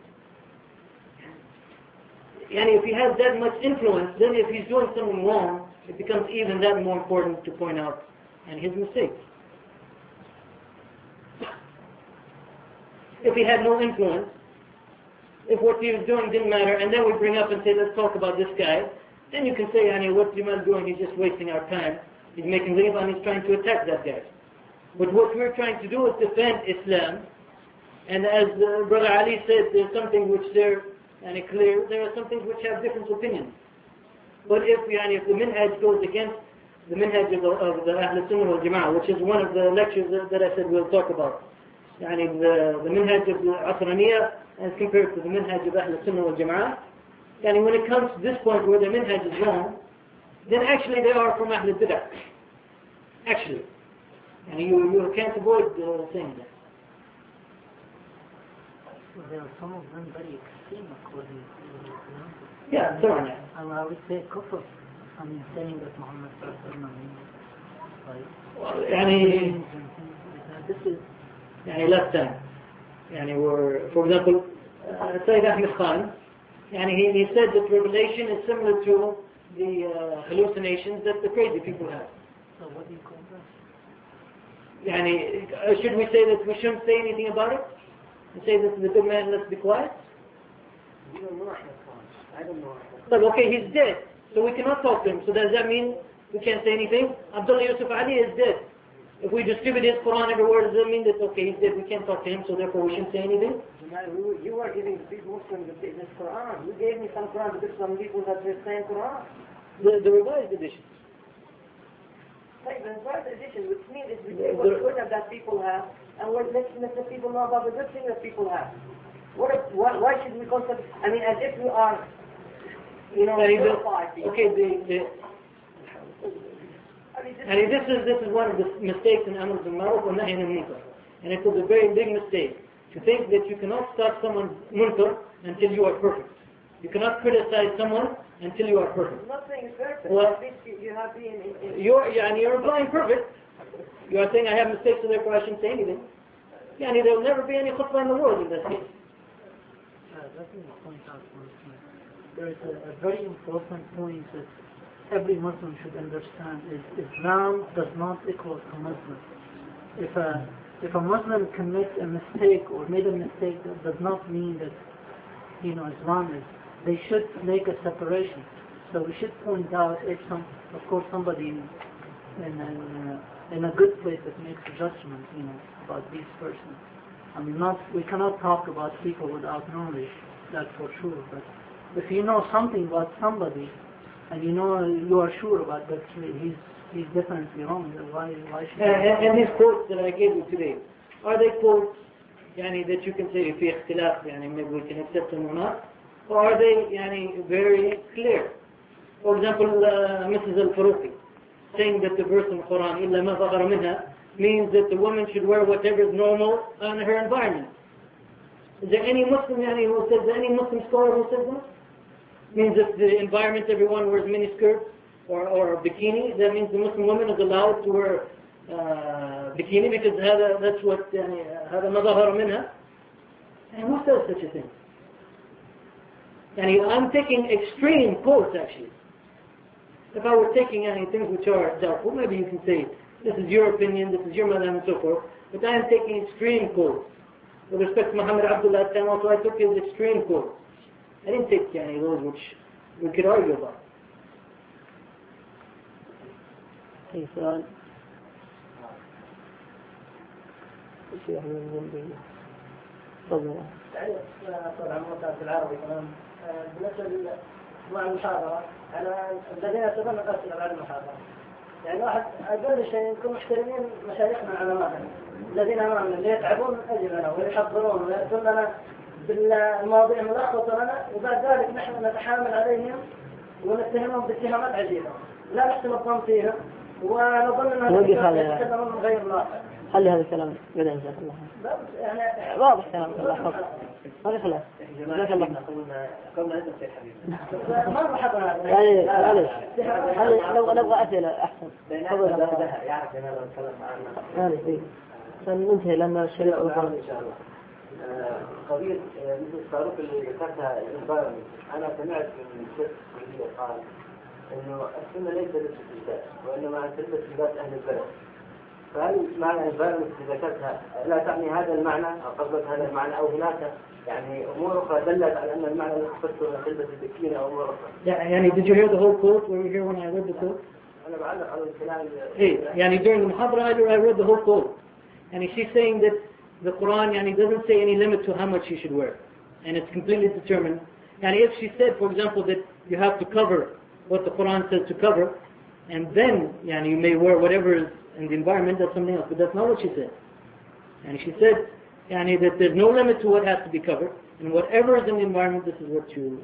And if he has that much influence, then if he's doing something wrong, it becomes even that more important to point out and his mistakes. if he had no influence, if what he was doing didn't matter, and then we bring up and say, let's talk about this guy, then you can say, I mean, what's Jamal doing? He's just wasting our time. He's making riba and he's trying to attack that guy. But what we're trying to do is defend Islam. And as uh, Brother Ali said, there's something which they're and clear, there are some things which have different opinions. But if, yani, if the minhaj goes against the minhaj of the, of the Ahl Sunnah wal Jama'ah, which is one of the lectures that, that I said we'll talk about, yani the, the minhaj of the Asraniyah as compared to the minhaj of Ahl Sunnah wal Jama'ah, yani when it comes to this point where the minhaj is wrong, then actually they are from Ahl Bid'ah. Actually. And you, you can't avoid uh, saying that. Well, there are some of them very extreme according to Islam. Yeah, certainly. And I would say kufr. I mean, saying that Muhammad sallallahu alaihi wasallam, like, well, يعني, and things like that. This is يعني last time. يعني we're, for example, uh, Sayyid Ahmed Khan, يعني he, he said that revelation is similar to the uh, hallucinations that the crazy people have. so what do you call that? يعني, uh, should we say that we shouldn't say anything about it? And say that the good man, let's be quiet? You don't know Ahmed Khan. I don't know Ahmed. But okay, he's dead, so we cannot talk to him. So does that mean we can't say anything? Abdullah Yusuf Ali is dead. If we distribute his Quran everywhere, does that mean that, okay, he's dead, we can't talk to him, so therefore we shouldn't say anything? You were giving the big Muslims the this Quran. You gave me some Quran because some people that the same Quran. The, the revised edition. Like the revised edition, which means it's the what good that people have, and what makes the people know about the good thing that people have. What if, why, why should we consider, I mean, as if we are, you know, purified people. Okay, the, the and this is this is one of the mistakes in Amr bil Ma'ruf and Nahy anil Munkar. And it was a very big mistake to think that you cannot stop someone's munkar until you are perfect. You cannot criticize someone until you are perfect. I'm not saying it's perfect. Well, you have been in, in, you're yeah, and you're implying perfect. You are saying I have mistakes, so therefore I shouldn't say anything. Yeah, and there will never be any khutbah in the world in this case. Uh, let me point out one thing. There is a, a very important point that every Muslim should understand is Islam does not equal to Muslim. If a if a Muslim commits a mistake or made a mistake, that does not mean that, you know, Islam is. They should make a separation. So we should point out if some, of course, somebody in in, in, uh, in a good place that makes a judgment, you know, about these persons. I mean, not we cannot talk about people without knowledge, that's for sure. But if you know something about somebody, and you know you are sure about that he's he's definitely wrong, then why why should? And, and, and these quotes that I gave you today, are they quotes, yani, that you can say if اختلاف, yani maybe we can accept them or not, or are they yani very clear? For example, uh, Missus Al-Faruqi saying that the verse in the Quran إلا ما ظهر منها means that the woman should wear whatever is normal in her environment. Is there any Muslim yani, who says that? Any Muslim scholar who says that? Means if the environment everyone wears miniskirt or, or bikini, that means the Muslim woman is allowed to wear uh, bikini because هذا, that's what يعني, هذا ما ظهر منها. And who says such a thing? Yani, I'm taking extreme quotes actually. If I were taking any things which are doubtful, maybe you can say this is your opinion, this is your madam and so forth. But I am taking extreme quotes. With respect to Muhammad Abdullah Khan also, I took his extreme quotes. I didn't take any of those which we could argue about. في سؤال الشيخ من جنبي تفضل. طبعا مقاس العربي كمان بالنسبه مع المحاضره انا الذين يتبنى الاسئله بعد المحاضره يعني واحد اقل شيء نكون محترمين مشايخنا علماءنا الذين امامنا اللي يتعبون من اجلنا ويحضرون وياتون لنا بالمواضيع ملخصه لنا وبعد ذلك نحن نتحامل عليهم ونتهمهم باتهامات عجيبه لا نحسن الظن فيهم ونظن انهم يتكلمون من غير الواقع. خلي هذا الكلام بعدين ان شاء الله. يعني واضح كلام الله يحفظك. ما في خلاف. جزاك الله قبل انت يا حبيبي. ما لاحظنا يعني معلش. لو نبغى اسئله احسن. تفضل. يعرف لماذا نتكلم عنه. معلش دي. ننتهي لان الشريط ان شاء الله. قضيه مثل الصاروخ اللي ذكرتها الانفايرمنت انا سمعت من الشيخ اللي قال انه السنه ليست لبس النساء وانما تلبس لباس اهل البلد. فهل معنى environment التي ذكرتها لا تعني هذا المعنى أو قصدت هذا المعنى أو هناك يعني أمور أخرى دلت على أن المعنى الذي قصدته تلبس السكين أو أمور أخرى؟ يعني did you hear the whole quote? Were you here when I read the quote? أنا بعلق على الكلام. Hey, يعني during the muhadra I read the whole quote, and she's saying that the Quran يعني doesn't say any limit to how much you should wear, and it's completely determined. And if she said, for example, that you have to cover what the Quran says to cover, and then yani, you may wear whatever is in the environment, that's something else. But that's not what she said. And she said yani, that there's no limit to what has to be covered, and whatever is in the environment, this is what you...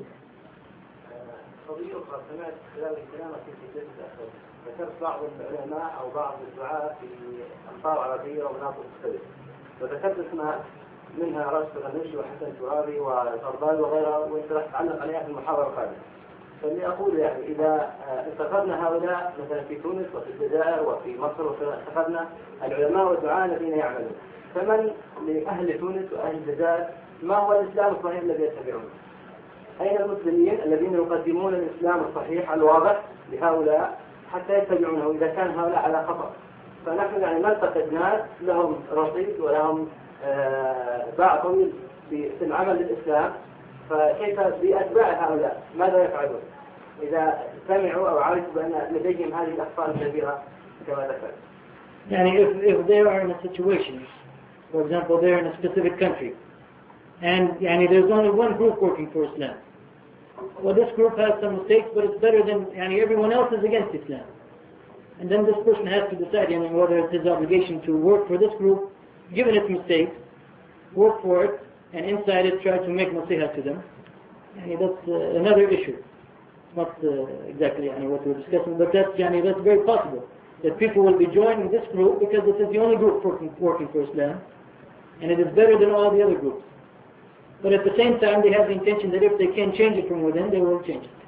قضية أخرى سمعت خلال الكلام في جدة ذكرت بعض العلماء أو بعض الدعاة في أمطار عربية ومناطق مختلفة، وذكرت اسماء منها رأس غنوشي وحسن ترابي وطربال وغيرها، وانت راح تعلق عليها في المحاضرة القادمة. فاللي أقول يعني إذا انتخبنا هؤلاء مثلا في تونس وفي الجزائر وفي مصر وانتخبنا العلماء والدعاة الذين يعملون، فمن لأهل تونس وأهل الجزائر ما هو الإسلام الصحيح الذي يتبعونه؟ أين المسلمين الذين يقدمون الإسلام الصحيح الواضح لهؤلاء حتى يتبعونه إذا كان هؤلاء على خطأ؟ فنحن يعني نلتقط ناس لهم رصيد ولهم باع طويل في العمل للإسلام، فكيف بأتباع هؤلاء ماذا يفعلون إذا سمعوا أو عرفوا بأن لديهم هذه الأخطاء الكبيرة كما ذكرت؟ يعني if, if they are in a situation, for example, they're in a specific country, and yani, there's only one group working for Islam. Well, this group has some mistakes, but it's better than yani, everyone else is against Islam. And then this person has to decide yani, whether it's his obligation to work for this group, given its mistakes, work for it, and inside it try to make nasiha to them. Yani, that's uh, another issue. It's not uh, exactly yani, what we're discussing, but that's, yani, that's very possible. That people will be joining this group because this is the only group working, working for Islam, and it is better than all the other groups. But at the same time, they have the intention that if they can change it from within, they will change it.